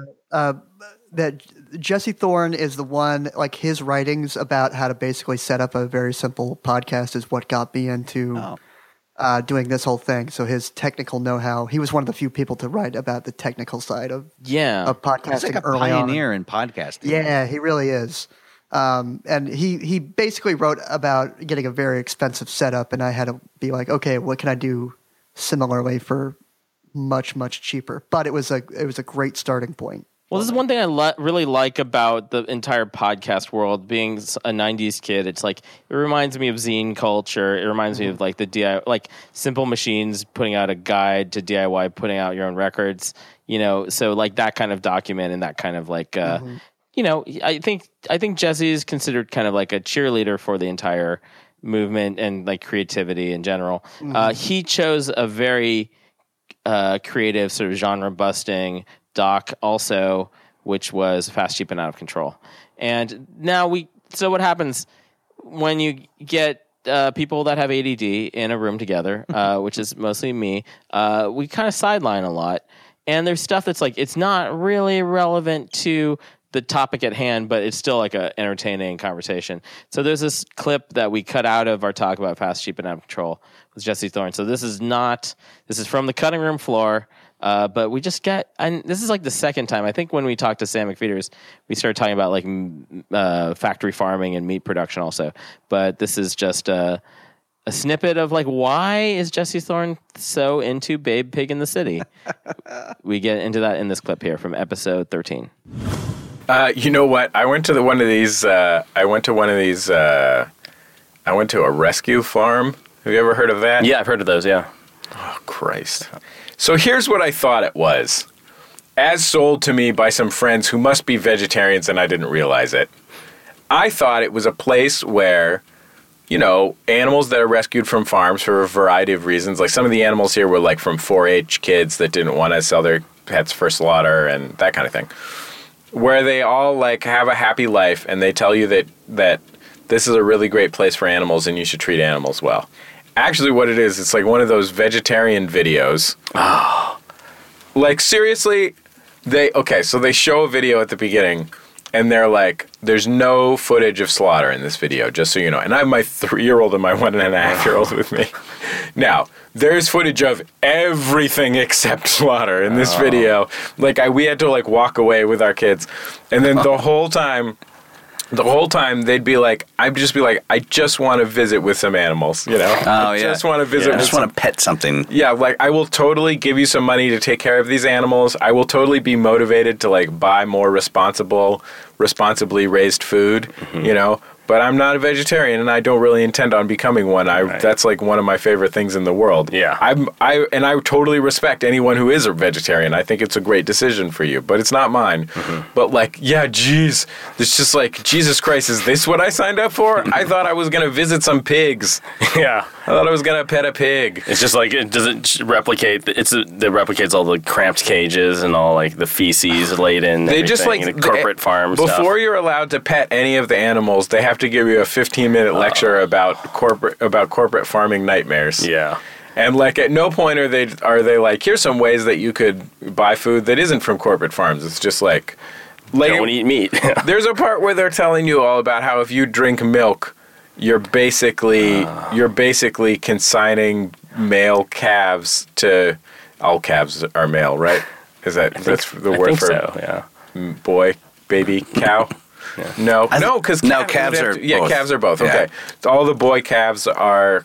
That Jesse Thorne is the one, like his writings about how to basically set up a very simple podcast is what got me into doing this whole thing. So his technical know-how, he was one of the few people to write about the technical side of podcasting. He's like a early pioneer on. in podcasting. Yeah, he really is. And he basically wrote about getting a very expensive setup, and I had to be like, okay, what can I do similarly for much, much cheaper? But it was a great starting point. Well, this is one thing I really like about the entire podcast world. Being a '90s kid, it's like it reminds me of zine culture. It reminds me of like the DIY, like Simple Machines putting out a guide to DIY, putting out your own records. So like that kind of document and that kind of like, I think Jesse is considered kind of like a cheerleader for the entire movement and like creativity in general. He chose a very creative sort of genre busting doc also, which was Fast, Cheap, and Out of Control. And now so what happens when you get people that have ADD in a room together, which is mostly me, we kind of sideline a lot. And there's stuff that's like, it's not really relevant to the topic at hand, but it's still like a entertaining conversation. So there's this clip that we cut out of our talk about Fast, Cheap, and Out of Control with Jesse Thorne. So this is from the cutting room floor. But we just and this is like the second time. I think when we talked to Sam McFeeters, we started talking about like factory farming and meat production also. But this is just a snippet of like, why is Jesse Thorne so into Babe Pig in the City? We get into that in this clip here from episode 13. You know what? I went to I went to a rescue farm. Have you ever heard of that? Yeah, I've heard of those, yeah. Oh, Christ. So here's what I thought it was, as sold to me by some friends who must be vegetarians and I didn't realize it. I thought it was a place where, animals that are rescued from farms for a variety of reasons, like some of the animals here were like from 4-H kids that didn't want to sell their pets for slaughter and that kind of thing, where they all like have a happy life and they tell you that this is a really great place for animals and you should treat animals well. Actually, what it is, it's like one of those vegetarian videos. Like, seriously, so they show a video at the beginning, and they're like, there's no footage of slaughter in this video, just so you know. And I have my 3-year-old and my 1.5-year-old with me. Now, there's footage of everything except slaughter in this video. Like, we had to, like, walk away with our kids. And then the whole time, they'd be like, I'd just be like, I just want to visit with some animals, you know? I just want to visit I just want to pet something. Yeah, like, I will totally give you some money to take care of these animals. I will totally be motivated to, like, buy more responsibly raised food, you know? But I'm not a vegetarian, and I don't really intend on becoming one. That's like one of my favorite things in the world. Yeah. I totally respect anyone who is a vegetarian. I think it's a great decision for you, but it's not mine. But like, yeah, geez, it's just like, Jesus Christ, is this what I signed up for? I thought I was gonna visit some pigs. Yeah. I thought I was gonna pet a pig. It's just like, it doesn't replicate. It replicates all the cramped cages and all like the feces laid in. They just like the corporate farm before stuff. You're allowed to pet any of the animals, they have to give you a 15-minute lecture about corporate farming nightmares. Yeah. And like at no point are they like, here's some ways that you could buy food that isn't from corporate farms. It's just like don't eat meat. There's a part where they're telling you all about how if you drink milk, you're basically consigning male calves to all calves are male, right? That's the word for so, yeah. Boy, baby, cow? Yeah. No, because calves are both. Calves are both. Yeah. Okay, so all the boy calves are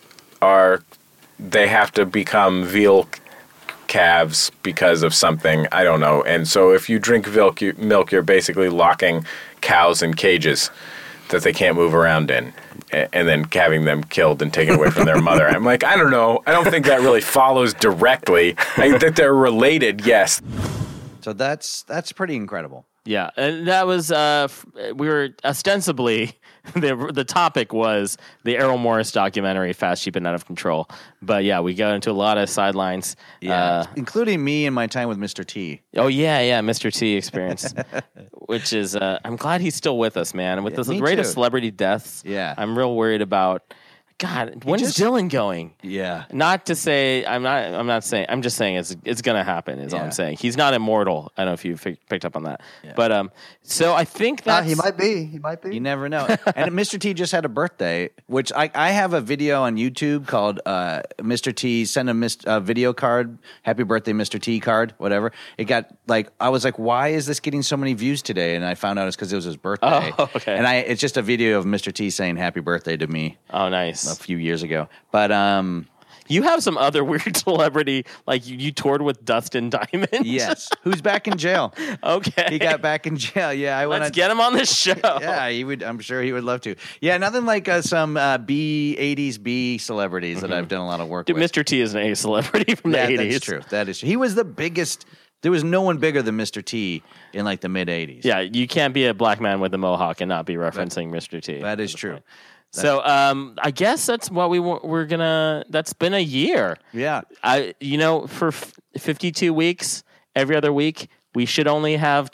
they have to become veal calves because of something, I don't know. And so if you drink milk, you're basically locking cows in cages that they can't move around in, and then having them killed and taken away from their mother. I'm like, I don't know. I don't think that really follows directly. I think that they're related, yes. So that's pretty incredible. Yeah, and that was we were ostensibly the topic was the Errol Morris documentary, Fast, Cheap, and Out of Control. But yeah, we got into a lot of sidelines, including me and my time with Mr. T. Oh yeah, Mr. T experience, which is I'm glad he's still with us, man. With the rate of celebrity deaths, I'm real worried about. God, when's Dylan going? Yeah. Not to say I'm just saying it's gonna happen. Is all I'm saying. He's not immortal. I don't know if you picked up on that. Yeah. But so I think that he might be. You never know. And Mr. T just had a birthday, which I have a video on YouTube called Mr. T send a video card, happy birthday Mr. T card, whatever. It got like I was like, why is this getting so many views today? And I found out it's because it was his birthday. Oh, okay. And it's just a video of Mr. T saying happy birthday to me. Oh, nice. A few years ago. But you have some other weird celebrity, like you toured with Dustin Diamond. Yes, who's back in jail. Okay, he got back in jail. Yeah, Let's get him on the show. Yeah, he would. I'm sure he would love to. Yeah, nothing like some '80s B celebrities that I've done a lot of work with. Mr. T is an A celebrity from the '80s. That's true. That is true. He was the biggest. There was no one bigger than Mr. T in like the mid '80s. Yeah, you can't be a black man with a mohawk and not be referencing Mr. T. That is true. So I guess that's what we're gonna. That's been a year. Yeah. For 52 weeks, every other week, we should only have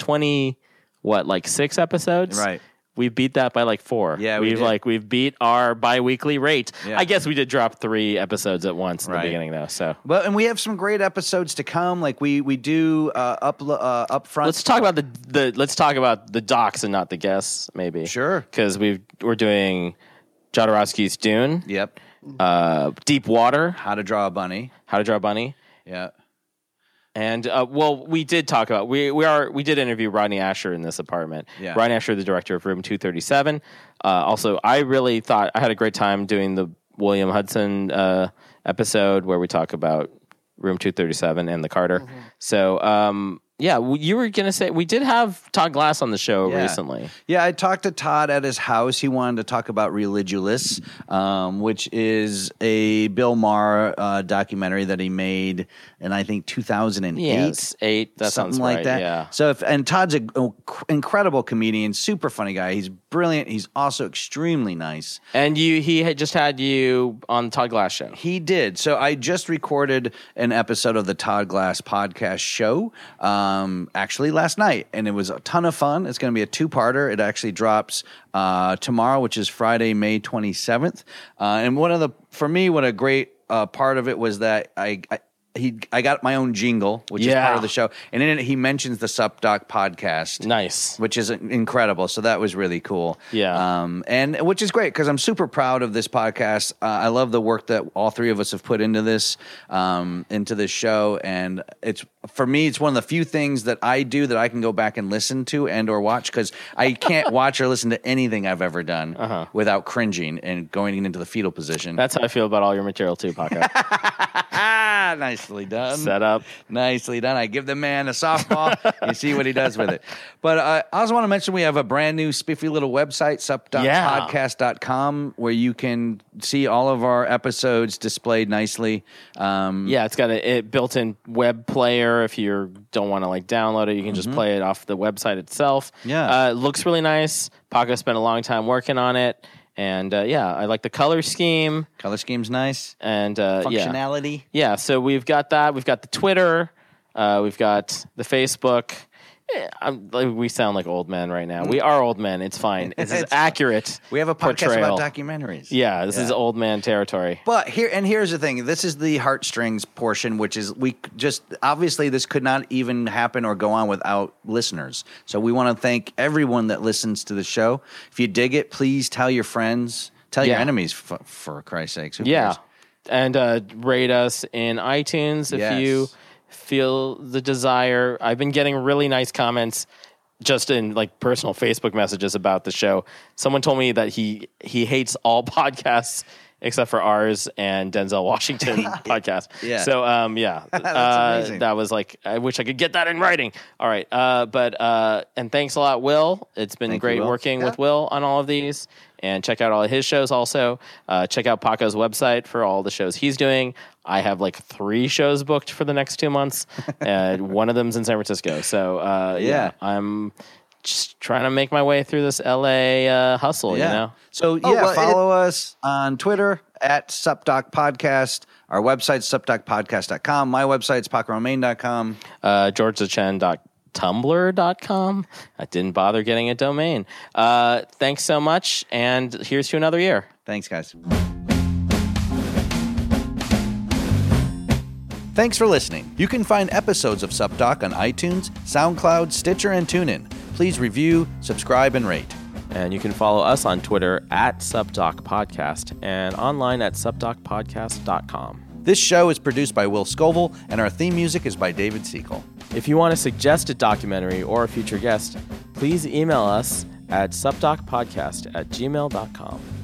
6 episodes. Right. We beat that by like 4. Yeah, we've beat our bi-weekly rate. Yeah. I guess we did drop 3 episodes at once in the beginning though. So well, and we have some great episodes to come. Like we do up front. Let's talk about the docs and not the guests, maybe. Sure. Because we're doing Jodorowsky's Dune. Yep. Deep Water. How to Draw a Bunny. Yeah. And we did talk about we did interview Rodney Asher in this apartment. Yeah. Rodney Asher, the director of Room 237. Also, I really thought I had a great time doing the William Hudson episode where we talk about Room 237 and the Carter. Mm-hmm. So. You were going to say, we did have Todd Glass on the show recently. Yeah, I talked to Todd at his house. He wanted to talk about Religulous, which is a Bill Maher documentary that he made in I think 2008. Yes, 8. That something sounds like right, that. yeah. So and Todd's an incredible comedian, super funny guy. He's brilliant. He's also extremely nice. And he had just had you on the Todd Glass show. He did. So I just recorded an episode of the Todd Glass podcast show actually last night, and it was a ton of fun. It's going to be a 2-parter. It actually drops tomorrow, which is Friday, May 27th. And for me, what a great part of it was that I got my own jingle, which is part of the show, and in it he mentions the SupDoc podcast. Nice, which is incredible. So that was really cool. Yeah, and which is great because I'm super proud of this podcast. I love the work that all three of us have put into this show, and for me, it's one of the few things that I do that I can go back and listen to and or watch because I can't watch or listen to anything I've ever done without cringing and going into the fetal position. That's how I feel about all your material too, Paco. Nicely done. Set up. Nicely done. I give the man a softball. You see what he does with it. But I also want to mention we have a brand new spiffy little website, supdocpodcast.com, where you can see all of our episodes displayed nicely. It's got a built-in web player. If you don't want to download it, you can just play it off the website itself. Yeah. It looks really nice. Paco spent a long time working on it. And I like the color scheme. Color scheme's nice. And functionality. Yeah, so we've got that. We've got the Twitter. We've got the Facebook. We sound like old men right now. We are old men. It's fine. It's accurate. We have a podcast portrayal. about documentaries. Yeah, this is old man territory. But here's the thing. This is the heartstrings portion, which is obviously this could not even happen or go on without listeners. So we want to thank everyone that listens to the show. If you dig it, please tell your friends, tell your enemies, for Christ's sakes. Who cares? And rate us in iTunes if you feel the desire. I've been getting really nice comments just in personal Facebook messages about the show. Someone told me that he hates all podcasts except for ours and Denzel Washington podcast. Yeah. So That's amazing. that was I wish I could get that in writing. All right. And thanks a lot, Will. It's been great working with Will on all of these. And check out all of his shows also. Check out Paco's website for all the shows he's doing. I have 3 shows booked for the next 2 months. One of them's in San Francisco. So, I'm just trying to make my way through this LA hustle, you know? So, follow us on Twitter at SupDoc Podcast. Our website's supdocpodcast.com. My website's PacoRomaine.com. GeorgeTheChen.tumblr.com. I didn't bother getting a domain. Thanks so much, and here's to another year. Thanks, guys. Thanks for listening. You can find episodes of SupDoc on iTunes, SoundCloud, Stitcher, and TuneIn. Please review, subscribe, and rate. And you can follow us on Twitter at SupDocPodcast and online at supdocpodcast.com. This show is produced by Will Scoville, and our theme music is by David Siegel. If you want to suggest a documentary or a future guest, please email us at supdocpodcast@gmail.com.